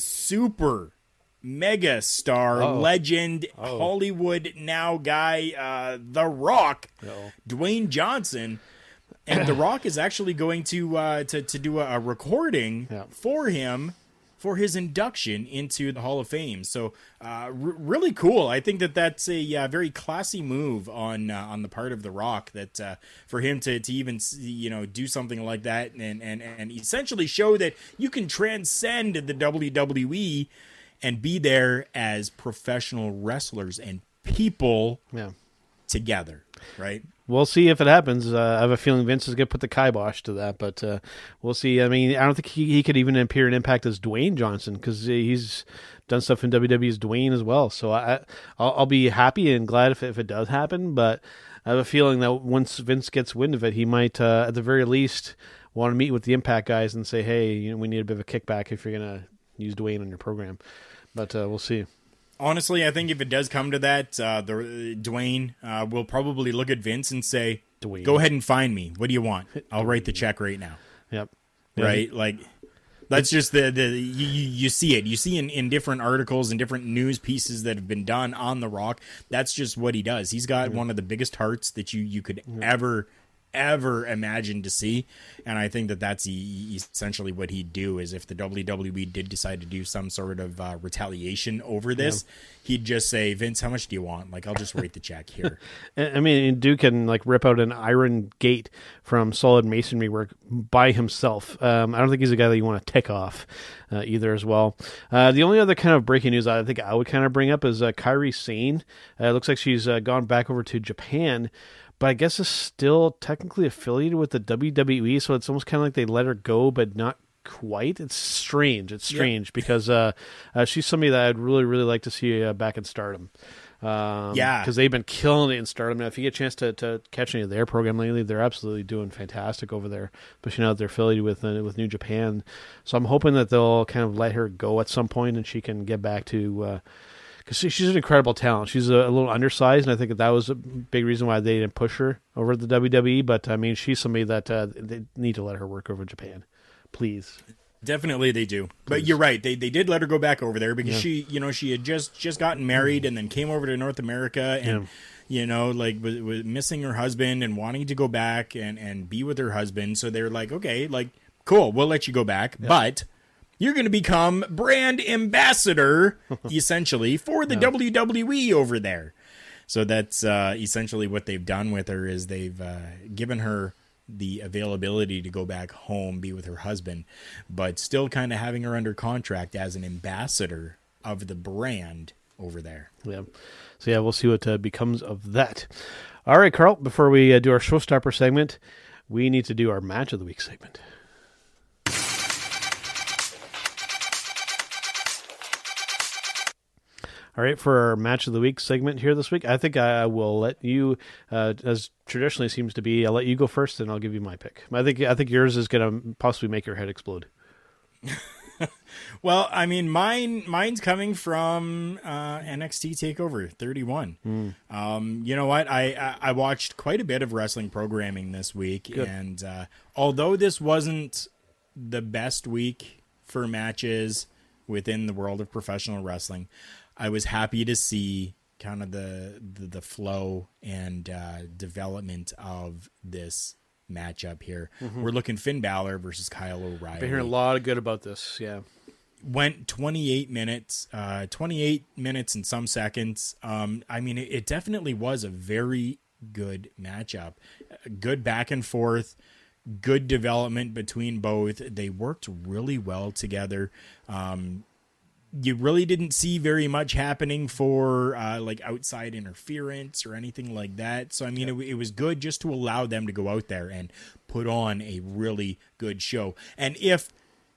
super mega star, oh. legend, oh. Hollywood now guy, uh, The Rock, Uh-oh. Dwayne Johnson, and The Rock is actually going to uh, to to do a, a recording yeah. for him for his induction into the Hall of Fame. So uh, r- really cool. I think that that's a uh, very classy move on uh, on the part of The Rock. That uh, for him to to even you know do something like that and and and essentially show that you can transcend the W W E. And be there as professional wrestlers and people yeah. together, right? We'll see if it happens. Uh, I have a feeling Vince is going to put the kibosh to that, but uh, we'll see. I mean, I don't think he, he could even appear in Impact as Dwayne Johnson because he's done stuff in W W E as Dwayne as well. So I, I'll, I'll be happy and glad if, if it does happen, but I have a feeling that once Vince gets wind of it, he might, uh, at the very least, want to meet with the Impact guys and say, hey, you know, we need a bit of a kickback if you're going to use Dwayne on your program. But uh, we'll see. Honestly, I think if it does come to that, uh, the uh, Dwayne uh, will probably look at Vince and say, Dwayne. Go ahead and find me. What do you want? I'll write the check right now. Yep. Right? Yeah. Like, that's just the, the you, you see it. You see in, in different articles and different news pieces that have been done on The Rock. That's just what he does. He's got mm-hmm. one of the biggest hearts that you, you could mm-hmm. ever ever imagined to see, and I think that that's essentially what he'd do. Is if the W W E did decide to do some sort of uh, retaliation over this, yeah. he'd just say, Vince, how much do you want? Like, I'll just write the check here. I mean, Duke can like rip out an iron gate from solid masonry work by himself. Um, I don't think he's a guy that you want to tick off uh, either as well. Uh, the only other kind of breaking news I think I would kind of bring up is uh, Kairi Sane. Uh, it looks like she's uh, gone back over to Japan, but I guess is still technically affiliated with the W W E, so it's almost kind of like they let her go, but not quite. It's strange. It's strange yep. because uh, uh, she's somebody that I'd really, really like to see uh, back in Stardom. Um, yeah. Because they've been killing it in Stardom. Now, if you get a chance to, to catch any of their program lately, they're absolutely doing fantastic over there, especially now that they're affiliated with, uh, with New Japan. So I'm hoping that they'll kind of let her go at some point and she can get back to... Uh, Because she's an incredible talent. She's a, a little undersized, and I think that, that was a big reason why they didn't push her over at the W W E. But, I mean, she's somebody that uh, they need to let her work over in Japan. Please. Definitely they do. Please. But you're right. They they did let her go back over there because yeah. she, you know, she had just, just gotten married and then came over to North America and, yeah. you know, like was, was missing her husband and wanting to go back and, and be with her husband. So they're like, okay, like, cool, we'll let you go back. Yeah. But you're going to become brand ambassador, essentially, for the yeah. W W E over there. So that's uh, essentially what they've done with her, is they've uh, given her the availability to go back home, be with her husband, but still kind of having her under contract as an ambassador of the brand over there. Yeah. So yeah, we'll see what uh, becomes of that. All right, Carl, before we uh, do our showstopper segment, we need to do our match of the week segment. All right, for our match of the week segment here this week, I think I will let you, uh, as traditionally seems to be, I'll let you go first, and I'll give you my pick. I think I think yours is going to possibly make your head explode. Well, I mean, mine mine's coming from uh, N X T TakeOver thirty-one. Mm. Um, you know what? I, I I watched quite a bit of wrestling programming this week, Good. and uh, although this wasn't the best week for matches within the world of professional wrestling, I was happy to see kind of the the, the flow and uh, development of this matchup here. Mm-hmm. We're looking Finn Balor versus Kyle O'Reilly. I've been hearing a lot of good about this, yeah. Went twenty-eight minutes, uh, twenty-eight minutes and some seconds. Um, I mean, it, it definitely was a very good matchup. Good back and forth, good development between both. They worked really well together. Um, you really didn't see very much happening for uh, like outside interference or anything like that. So, I mean, yeah. it, it was good just to allow them to go out there and put on a really good show. And if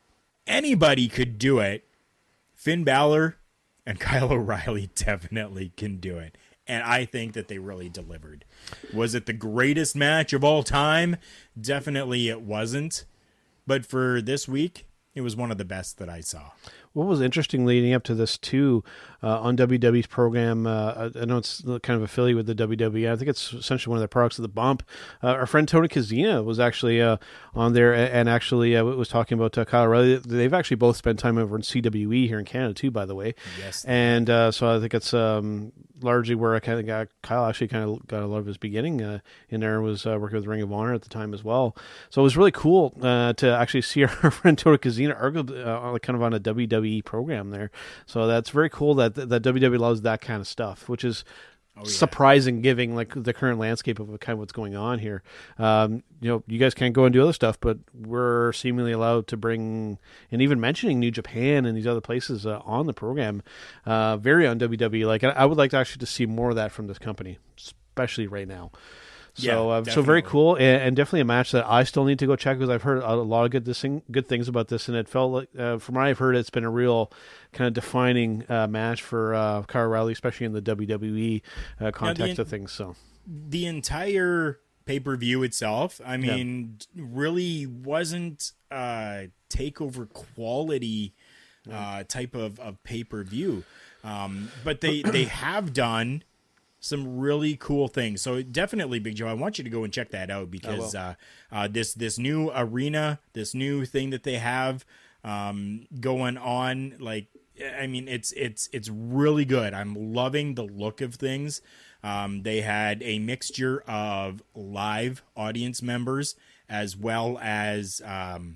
anybody could do it, Finn Balor and Kyle O'Reilly definitely can do it. And I think that they really delivered. Was it the greatest match of all time? Definitely it wasn't. But for this week, it was one of the best that I saw. What was interesting leading up to this, too, uh, on W W E's program, uh, I know it's kind of affiliated with the W W E. I think it's essentially one of their products of the bump. Uh, our friend Tony Kazina was actually uh, on there and actually uh, was talking about uh, Kyle O'Reilly. They've actually both spent time over in C W E here in Canada, too, by the way. Yes. And uh, so I think it's um, largely where I kind of got Kyle actually kind of got a lot of his beginning uh, in there, was uh, working with Ring of Honor at the time as well. So it was really cool uh, to actually see our friend Tony Kazina arguably uh, kind of on a W W E program there. So that's very cool that that W W E loves that kind of stuff, which is oh, yeah. surprising given like the current landscape of kind of what's going on here. Um, you know, you guys can't go and do other stuff, but we're seemingly allowed to bring, and even mentioning New Japan and these other places uh, on the program, uh, very on W W E. Like I, I would like to actually to see more of that from this company, especially right now. So, yeah, uh, so very cool, and, and definitely a match that I still need to go check because I've heard a lot of good this thing, good things about this, and it felt like, uh, from what I've heard, it's been a real kind of defining uh, match for uh, Kyle O'Reilly, especially in the W W E uh, context the, of things. So, the entire pay-per-view itself, I mean, yeah. really wasn't uh, takeover quality uh, type of, of pay-per-view, um, but they they have done some really cool things. So definitely, Big Joe, I want you to go and check that out because uh, uh, this this new arena, this new thing that they have um, going on, like, I mean, it's it's it's really good. I'm loving the look of things. Um, they had a mixture of live audience members as well as um,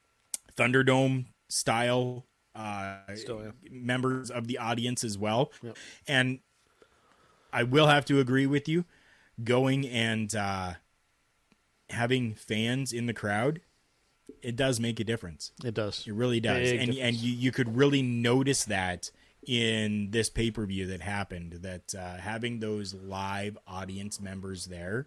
Thunderdome style uh, Still, yeah. members of the audience as well. Yep. And I will have to agree with you, going and uh, having fans in the crowd, it does make a difference. It does. It really does. Big and difference. And you, you could really notice that in this pay-per-view that happened, that uh, having those live audience members there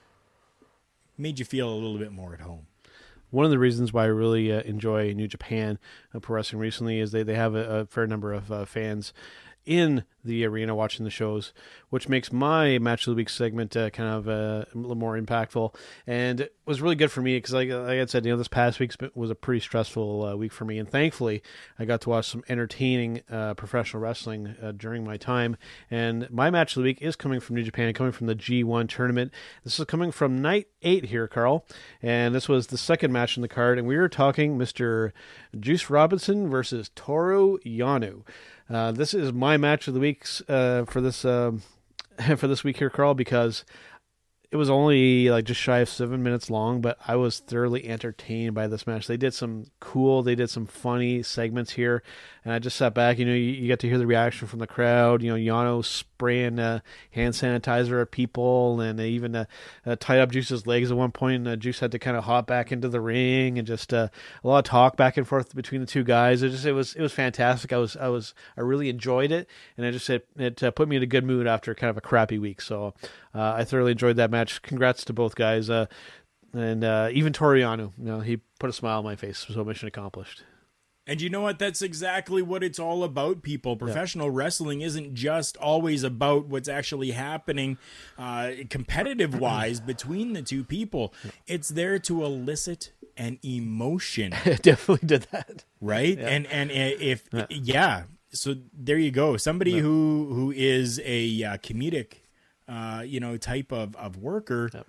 made you feel a little bit more at home. One of the reasons why I really uh, enjoy New Japan uh, Pro Wrestling recently is they, they have a, a fair number of uh, fans in the arena watching the shows, which makes my Match of the Week segment uh, kind of uh, a little more impactful. And it was really good for me because, like, like I said, you know, this past week was a pretty stressful uh, week for me. And thankfully, I got to watch some entertaining uh, professional wrestling uh, during my time. And my Match of the Week is coming from New Japan, coming from the G one tournament. This is coming from night eight here, Carl. And this was the second match in the card. And we were talking Mister Juice Robinson versus Toru Yano. Uh, this is my match of the week uh, for this uh, for this week here, Carl, because it was only like just shy of seven minutes long, but I was thoroughly entertained by this match. They did some cool, they did some funny segments here, and I just sat back. You know, you, you get to hear the reaction from the crowd. You know, Yano spraying uh, hand sanitizer at people, and they even uh, uh, tied up Juice's legs at one point, and uh, Juice had to kind of hop back into the ring, and just uh, a lot of talk back and forth between the two guys. It just it was it was fantastic. I was I was I really enjoyed it, and it just it, it uh, put me in a good mood after kind of a crappy week. So uh, I thoroughly enjoyed that match. Congrats to both guys, uh, and uh, even Toru Yano. You know, he put a smile on my face. So mission accomplished. And you know what? That's exactly what it's all about, people. Professional yeah. wrestling isn't just always about what's actually happening uh, competitive-wise between the two people. It's there to elicit an emotion. It definitely did that. Right? Yeah. And and if, yeah. yeah. So there you go. Somebody yeah. who, who is a uh, comedic, uh, you know, type of, of worker, yeah.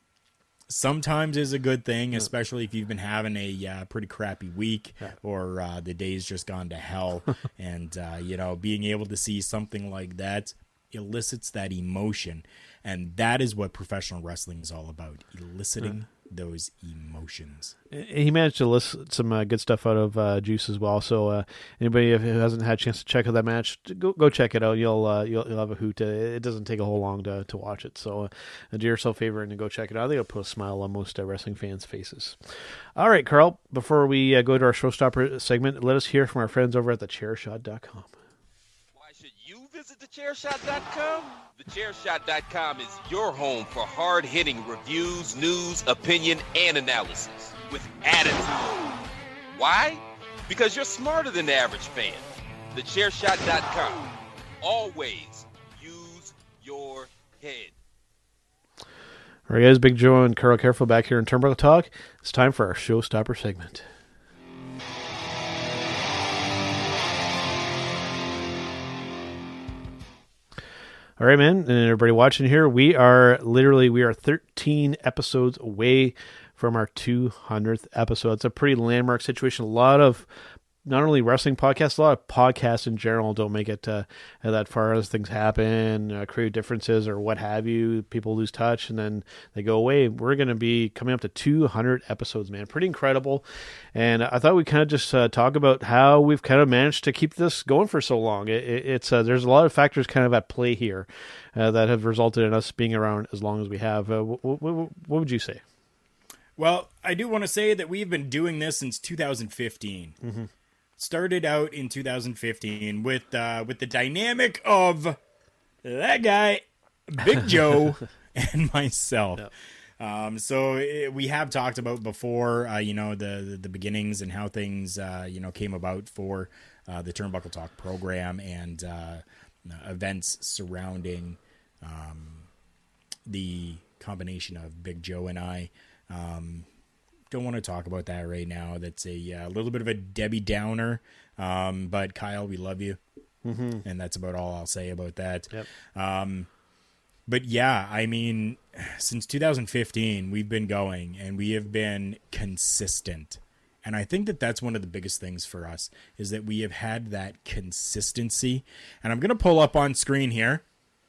sometimes is a good thing, especially if you've been having a uh, pretty crappy week yeah. or uh, the day's just gone to hell. And, uh, you know, being able to see something like that elicits that emotion. And that is what professional wrestling is all about, eliciting yeah. those emotions. He managed to elicit some uh, good stuff out of uh, Juice as well. So uh, anybody who hasn't had a chance to check out that match, go go check it out. You'll uh, you'll, you'll have a hoot. Uh, it doesn't take a whole long to, to watch it. So uh, do yourself a favor and go check it out. I think it'll put a smile on most uh, wrestling fans' faces. All right, Carl, before we uh, go to our showstopper segment, let us hear from our friends over at the chair shot dot com. Why should you visit the chair shot dot com? the chair shot dot com is your home for hard-hitting reviews, news, opinion, and analysis with attitude. Why? Because you're smarter than the average fan. the chair shot dot com. Always use your head. All right, guys, Big Joe and Carl Careful back here in Turnbuckle Talk. It's time for our showstopper segment. All right, man, and everybody watching here, we are literally, we are thirteen episodes away from our two hundredth episode. It's a pretty landmark situation. A lot of, not only wrestling podcasts, a lot of podcasts in general don't make it uh, that far as things happen, uh, creative differences or what have you. People lose touch and then they go away. We're going to be coming up to two hundred episodes, man. Pretty incredible. And I thought we'd kind of just uh, talk about how we've kind of managed to keep this going for so long. It, it, it's uh, there's a lot of factors kind of at play here uh, that have resulted in us being around as long as we have. Uh, what, what, what would you say? Well, I do want to say that we've been doing this since two thousand fifteen. Mm-hmm. Started out in two thousand fifteen with uh, with the dynamic of that guy, Big Joe, and myself. Yep. Um, so it, we have talked about before, uh, you know, the, the the beginnings and how things, uh, you know, came about for uh, the Turnbuckle Talk program and uh, events surrounding um, the combination of Big Joe and I. Um, Don't want to talk about that right now. That's a uh, little bit of a Debbie Downer. Um, but Kyle, we love you. Mm-hmm. And that's about all I'll say about that. Yep. Um, but yeah, I mean, since two thousand fifteen, we've been going and we have been consistent. And I think that that's one of the biggest things for us is that we have had that consistency. And I'm going to pull up on screen here.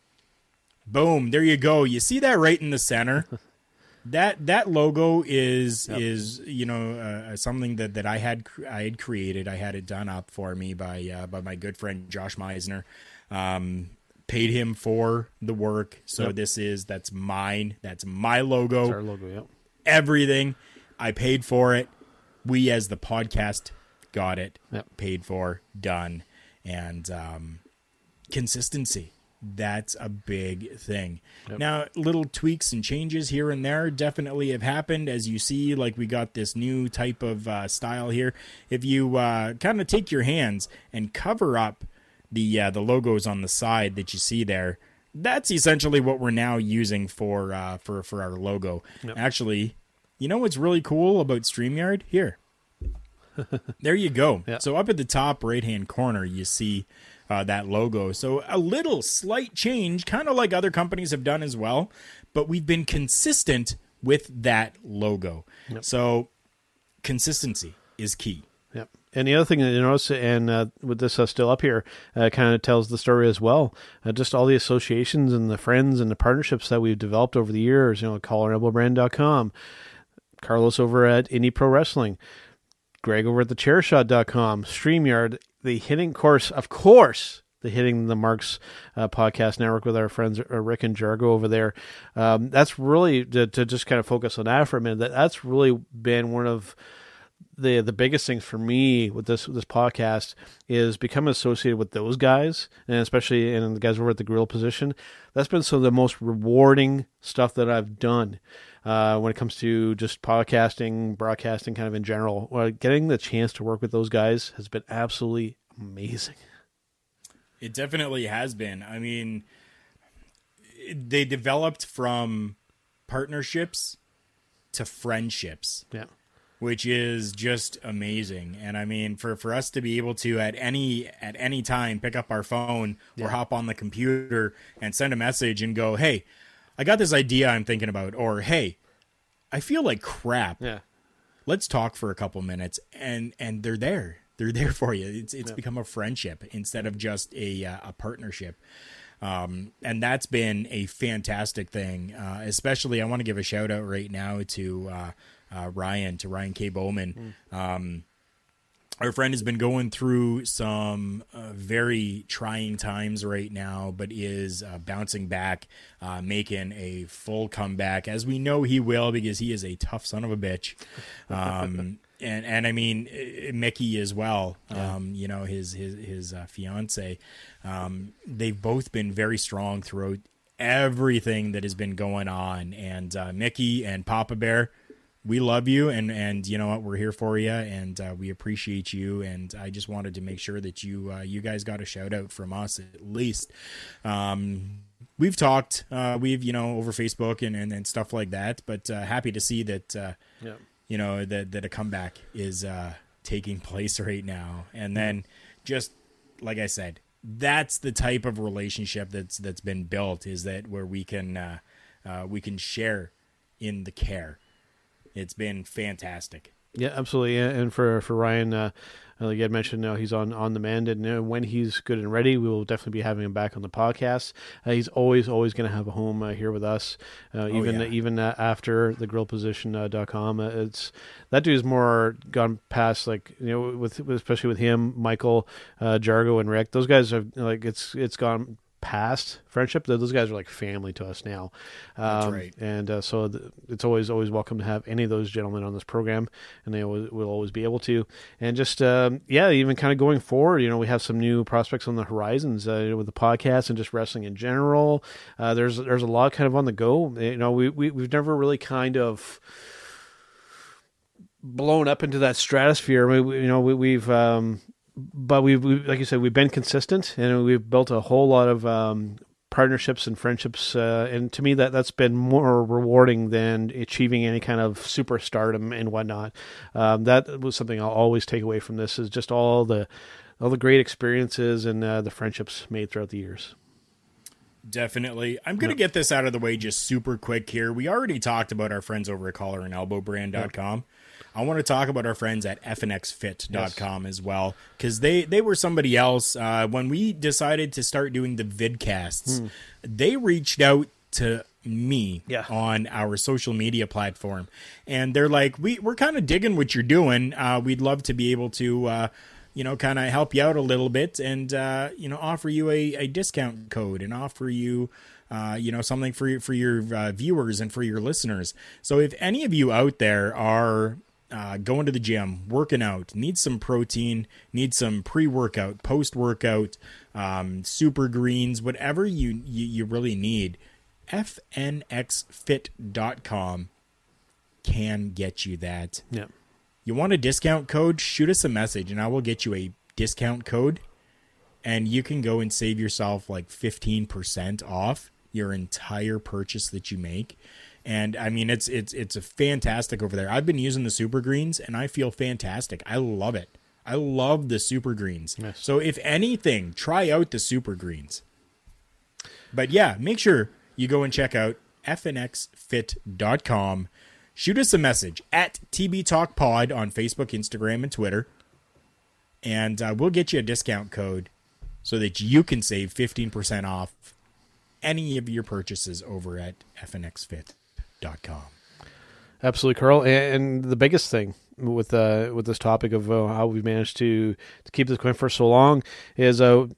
Boom. There you go. You see that right in the center? That that logo is yep. is you know uh, something that, that I had I had created. I had it done up for me by uh, by my good friend Josh Meisner. Um, paid him for the work, so yep. this is that's mine. That's my logo. That's our logo. Yep. Everything I paid for it. We as the podcast got it. Yep. Paid for, done, and um, consistency. That's a big thing. Yep. Now, little tweaks and changes here and there definitely have happened. As you see, like we got this new type of uh, style here. If you uh, kind of take your hands and cover up the uh, the logos on the side that you see there, that's essentially what we're now using for uh, for for our logo. Yep. Actually, you know what's really cool about StreamYard? Here, there you go. Yep. So up at the top right hand corner, you see. Uh, that logo. So a little slight change, kind of like other companies have done as well, but we've been consistent with that logo. Yep. So consistency is key. Yep. And the other thing that you notice, and uh, with this uh, still up here, uh, kind of tells the story as well. Uh, just all the associations and the friends and the partnerships that we've developed over the years. You know, collar and elbow brand dot com, Carlos over at Indie Pro Wrestling, Greg over at the chair shot dot com, StreamYard, the Hitting Course, of course, the Hitting the Marks uh, podcast network with our friends uh, Rick and Jargo over there. Um, that's really, to, to just kind of focus on that for a minute, that, that's really been one of the the biggest things for me with this this podcast is becoming associated with those guys, and especially and the guys over at the Grill Position. That's been some of the most rewarding stuff that I've done uh, when it comes to just podcasting, broadcasting, kind of in general. Well, getting the chance to work with those guys has been absolutely amazing. It definitely has been. I mean, they developed from partnerships to friendships. Yeah. Which is just amazing. And I mean, for, for us to be able to at any at any time pick up our phone yeah. or hop on the computer and send a message and go, hey, I got this idea I'm thinking about, or hey, I feel like crap. Yeah. Let's talk for a couple minutes, and and they're there. They're there for you. It's it's yeah. become a friendship instead of just a uh, a partnership. Um, and that's been a fantastic thing. Uh, especially, I want to give a shout out right now to uh, uh, Ryan, to Ryan K. Bowman. Mm. Um, our friend has been going through some uh, very trying times right now, but is uh, bouncing back, uh, making a full comeback, as we know he will, because he is a tough son of a bitch. Um, and and I mean Mickey as well. Yeah. Um, you know, his his his uh, fiance. Um, they've both been very strong throughout everything that has been going on. And uh, Mickey and Papa Bear, we love you, and, and you know what, we're here for you, and uh, we appreciate you. And I just wanted to make sure that you uh, you guys got a shout out from us at least. Um, we've talked, uh, we've you know over Facebook and, and, and stuff like that. But uh, happy to see that uh, yeah. you know that that a comeback is uh, taking place right now. And then just like I said, that's the type of relationship that's that's been built. Is that where we can uh, uh, we can share in the care. It's been fantastic. Yeah, absolutely. And for for Ryan, uh, like you had mentioned, uh, he's on, on demand, and uh, when he's good and ready, we will definitely be having him back on the podcast. Uh, he's always, always going to have a home uh, here with us, uh, even oh, yeah. even uh, after the grill position dot com. Uh, it's that dude's more gone past, like, you know, with, with especially with him, Michael, uh, Jargo, and Rick. Those guys are like, it's it's gone past friendship. Those guys are like family to us now. Um, That's right. And uh, so th- it's always always welcome to have any of those gentlemen on this program, and they always, will always be able to. And just um, yeah, even kind of going forward, you know, we have some new prospects on the horizons uh, with the podcast and just wrestling in general. Uh, there's there's a lot kind of on the go. You know, we, we we've never really kind of blown up into that stratosphere. We, we, you know, we, we've. Um, But we've, we, like you said, we've been consistent, and we've built a whole lot of um, partnerships and friendships. Uh, and to me, that that's been more rewarding than achieving any kind of superstardom and whatnot. Um, that was something I'll always take away from this: is just all the all the great experiences and uh, the friendships made throughout the years. Definitely. I'm going to get this out of the way just super quick here. We already talked about our friends over at collar and elbow brand dot com. Yeah. I want to talk about our friends at F N X fit dot com yes. as well, because they, they were somebody else. Uh, when we decided to start doing the vidcasts, hmm. they reached out to me yeah. on our social media platform, and they're like, we, we're kind of digging what you're doing. Uh, we'd love to be able to, uh, you know, kind of help you out a little bit and, uh, you know, offer you a, a discount code and offer you Uh, you know, something for your, for your uh, viewers and for your listeners. So if any of you out there are uh, going to the gym, working out, need some protein, need some pre-workout, post-workout, um, super greens, whatever you, you, you really need, F N X fit dot com can get you that. Yeah. You want a discount code? Shoot us a message and I will get you a discount code, and you can go and save yourself like fifteen percent off your entire purchase that you make. And I mean, it's it's it's a fantastic over there. I've been using the super greens and I feel fantastic. I love it. I love the super greens. Yes. So if anything, try out the super greens. But yeah, make sure you go and check out F N X fit dot com. Shoot us a message at T B Talk Pod on Facebook, Instagram, and Twitter. and uh, we'll get you a discount code so that you can save fifteen percent off any of your purchases over at f n x fit dot com. Absolutely, Carl. And the biggest thing with uh, with this topic of uh, how we've managed to, to keep this going for so long is uh,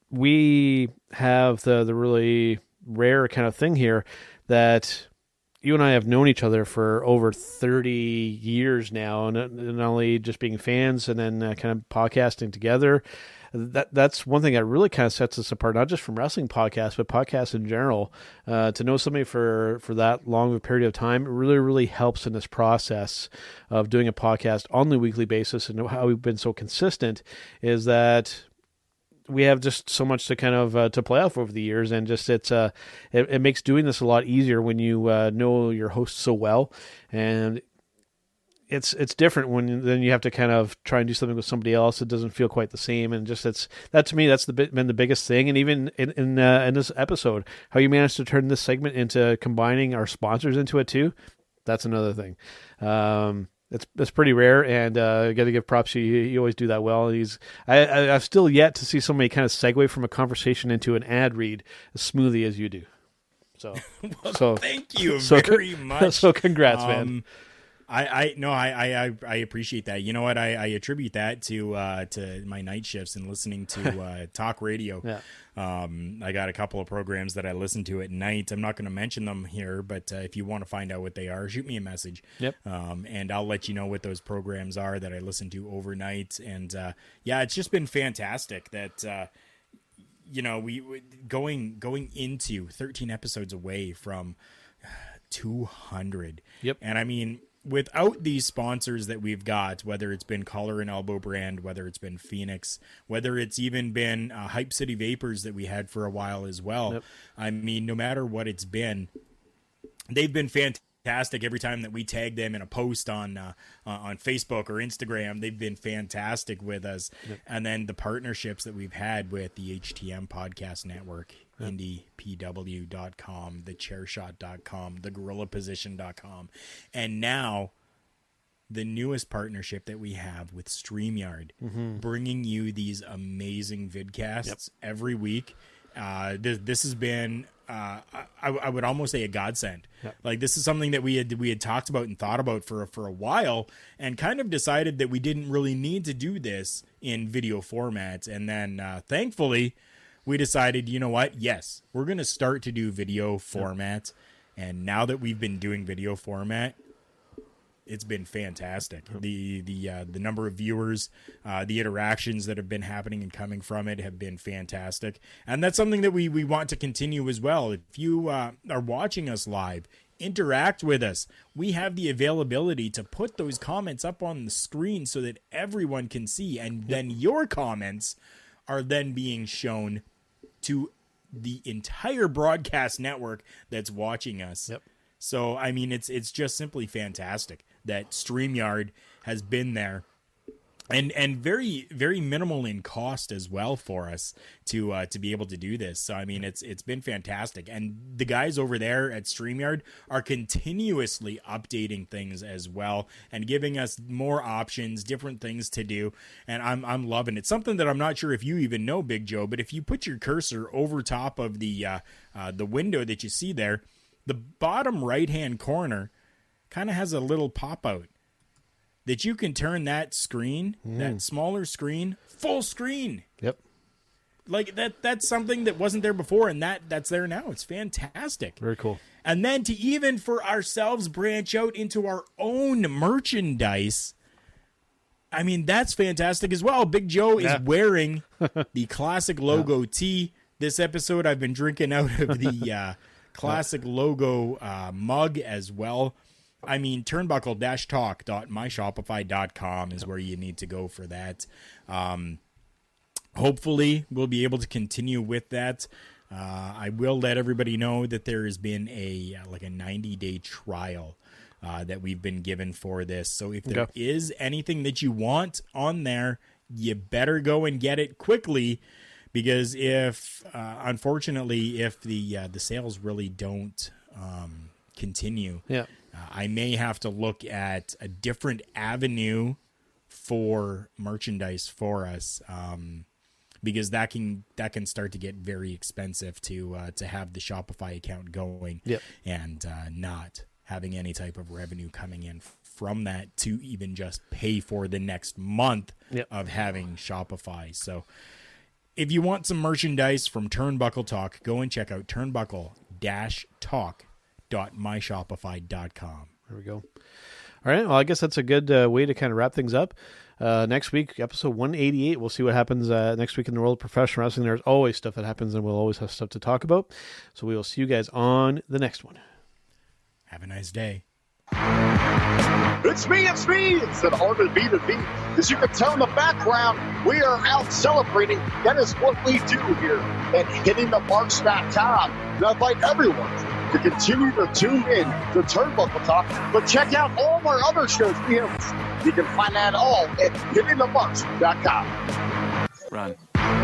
we have the, the really rare kind of thing here that you and I have known each other for over thirty years now, and not only just being fans and then uh, kind of podcasting together. That that's one thing that really kind of sets us apart, not just from wrestling podcasts, but podcasts in general. Uh, to know somebody for, for that long of a period of time really, really helps in this process of doing a podcast on the weekly basis. And how we've been so consistent is that we have just so much to kind of uh, to play off over the years, and just it's uh it, it makes doing this a lot easier when you uh, know your host so well. And it's it's different when then you have to kind of try and do something with somebody else. It doesn't feel quite the same, and just it's that to me that's the bit, been the biggest thing. And even in in, uh, in this episode, how you managed to turn this segment into combining our sponsors into it too, that's another thing. Um, it's it's pretty rare, and uh, I got to give props to you. You always do that well. He's I, I I've still yet to see somebody kind of segue from a conversation into an ad read as smoothly as you do. So well, so thank you so, very much. So congrats, um, man. I, I no I, I I appreciate that. You know what? I, I attribute that to uh, to my night shifts and listening to uh, talk radio. Yeah. Um, I got a couple of programs that I listen to at night. I'm not going to mention them here, but uh, if you want to find out what they are, shoot me a message. Yep. Um, and I'll let you know what those programs are that I listen to overnight. And uh, yeah, it's just been fantastic that uh, you know we going going into thirteen episodes away from two hundred. Yep. And I mean, without these sponsors that we've got, whether it's been Collar and Elbow Brand, whether it's been Phoenix, whether it's even been uh, Hype City Vapors that we had for a while as well. Yep. I mean, no matter what it's been, they've been fantastic. Every time that we tag them in a post on uh, uh, on Facebook or Instagram, they've been fantastic with us. Yep. And then the partnerships that we've had with the H T M Podcast Network, yep. indie p w dot com, the chair shot dot com, the gorilla position dot com, and now the newest partnership that we have with StreamYard, mm-hmm. bringing you these amazing vidcasts yep. every week. Uh, this, this has been, uh, I, I would almost say a godsend. Yep. Like this is something that we had, we had talked about and thought about for, for a while, and kind of decided that we didn't really need to do this in video format. And then, uh, thankfully we decided, you know what? Yes, we're going to start to do video format. Yep. And now that we've been doing video format, it's been fantastic. The the uh, the number of viewers, uh, the interactions that have been happening and coming from it have been fantastic, and that's something that we we want to continue as well. If you uh, are watching us live, interact with us. We have the availability to put those comments up on the screen so that everyone can see, and then your comments are then being shown to the entire broadcast network that's watching us. Yep. So, I mean, it's it's just simply fantastic that StreamYard has been there, and and very very minimal in cost as well for us to uh, to be able to do this. So, I mean, it's it's been fantastic, and the guys over there at StreamYard are continuously updating things as well and giving us more options, different things to do, and I'm I'm loving it. Something that I'm not sure if you even know, Big Joe, but if you put your cursor over top of the uh, uh, the window that you see there, the bottom right-hand corner kind of has a little pop-out that you can turn that screen, mm. that smaller screen, full screen. Yep. Like that that's something that wasn't there before, and that that's there now. It's fantastic. Very cool. And then to even for ourselves branch out into our own merchandise, I mean, that's fantastic as well. Big Joe yeah. is wearing the classic logo yeah. tee. This episode I've been drinking out of the uh, classic logo uh, mug as well. I mean, turnbuckle dash talk dot my shopify dot com is where you need to go for that. Um, hopefully, we'll be able to continue with that. Uh, I will let everybody know that there has been a uh, like a ninety-day trial uh, that we've been given for this. So if there okay. is anything that you want on there, you better go and get it quickly. Because if, uh, unfortunately, if the uh, the sales really don't um, continue, yeah. uh, I may have to look at a different avenue for merchandise for us, um, because that can that can start to get very expensive to uh, to have the Shopify account going, yep. and uh, not having any type of revenue coming in from that to even just pay for the next month yep. of having Shopify. So if you want some merchandise from Turnbuckle Talk, go and check out turnbuckle dash talk dot my shopify dot com. There we go. All right. Well, I guess that's a good uh, way to kind of wrap things up. Uh, next week, episode one eighty-eight, we'll see what happens uh, next week in the world of professional wrestling. There's always stuff that happens, and we'll always have stuff to talk about. So we will see you guys on the next one. Have a nice day. It's me, it's me, it's an R to B to B. As you can tell in the background, we are out celebrating. That is what we do here at hitting the marks dot com. And I invite everyone to continue to tune in to Turnbuckle Talk, but check out all of our other shows. We have, you can find that all at hitting the marks dot com. Run.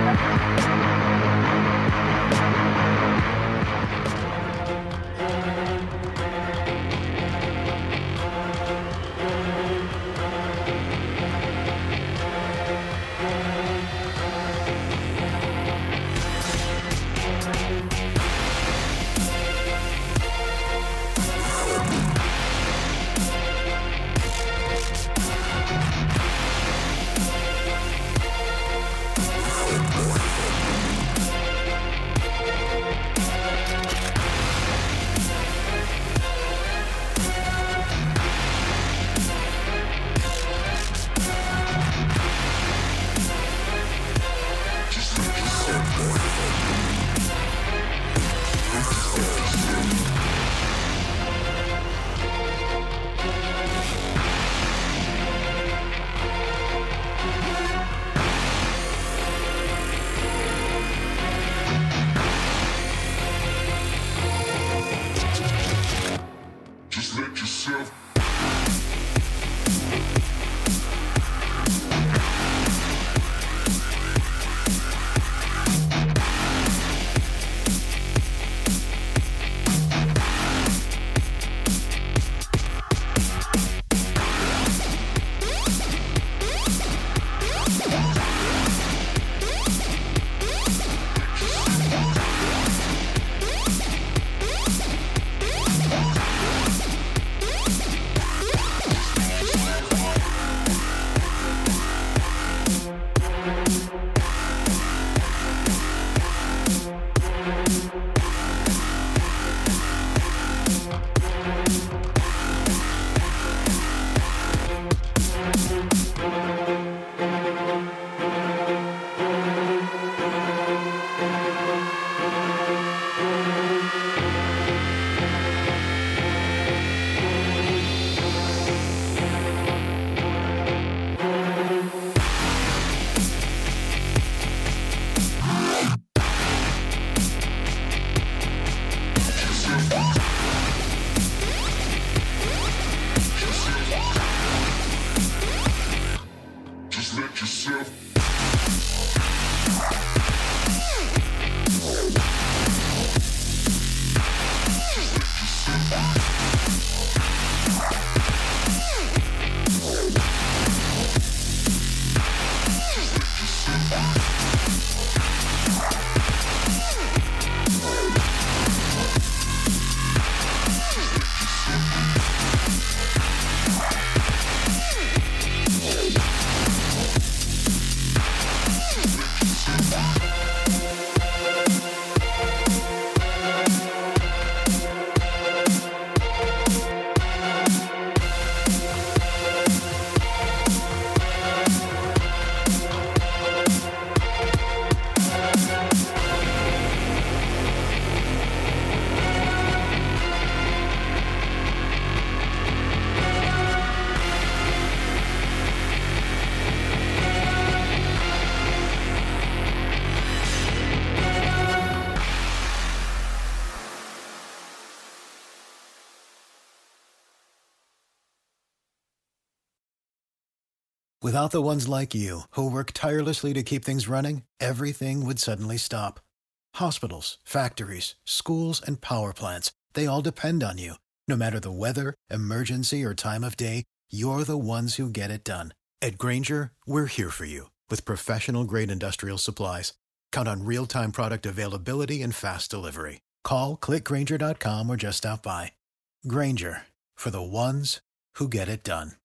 Without the ones like you, who work tirelessly to keep things running, everything would suddenly stop. Hospitals, factories, schools, and power plants, they all depend on you. No matter the weather, emergency, or time of day, you're the ones who get it done. At Grainger, we're here for you with professional-grade industrial supplies. Count on real-time product availability and fast delivery. Call, click Grainger dot com, or just stop by. Grainger, for the ones who get it done.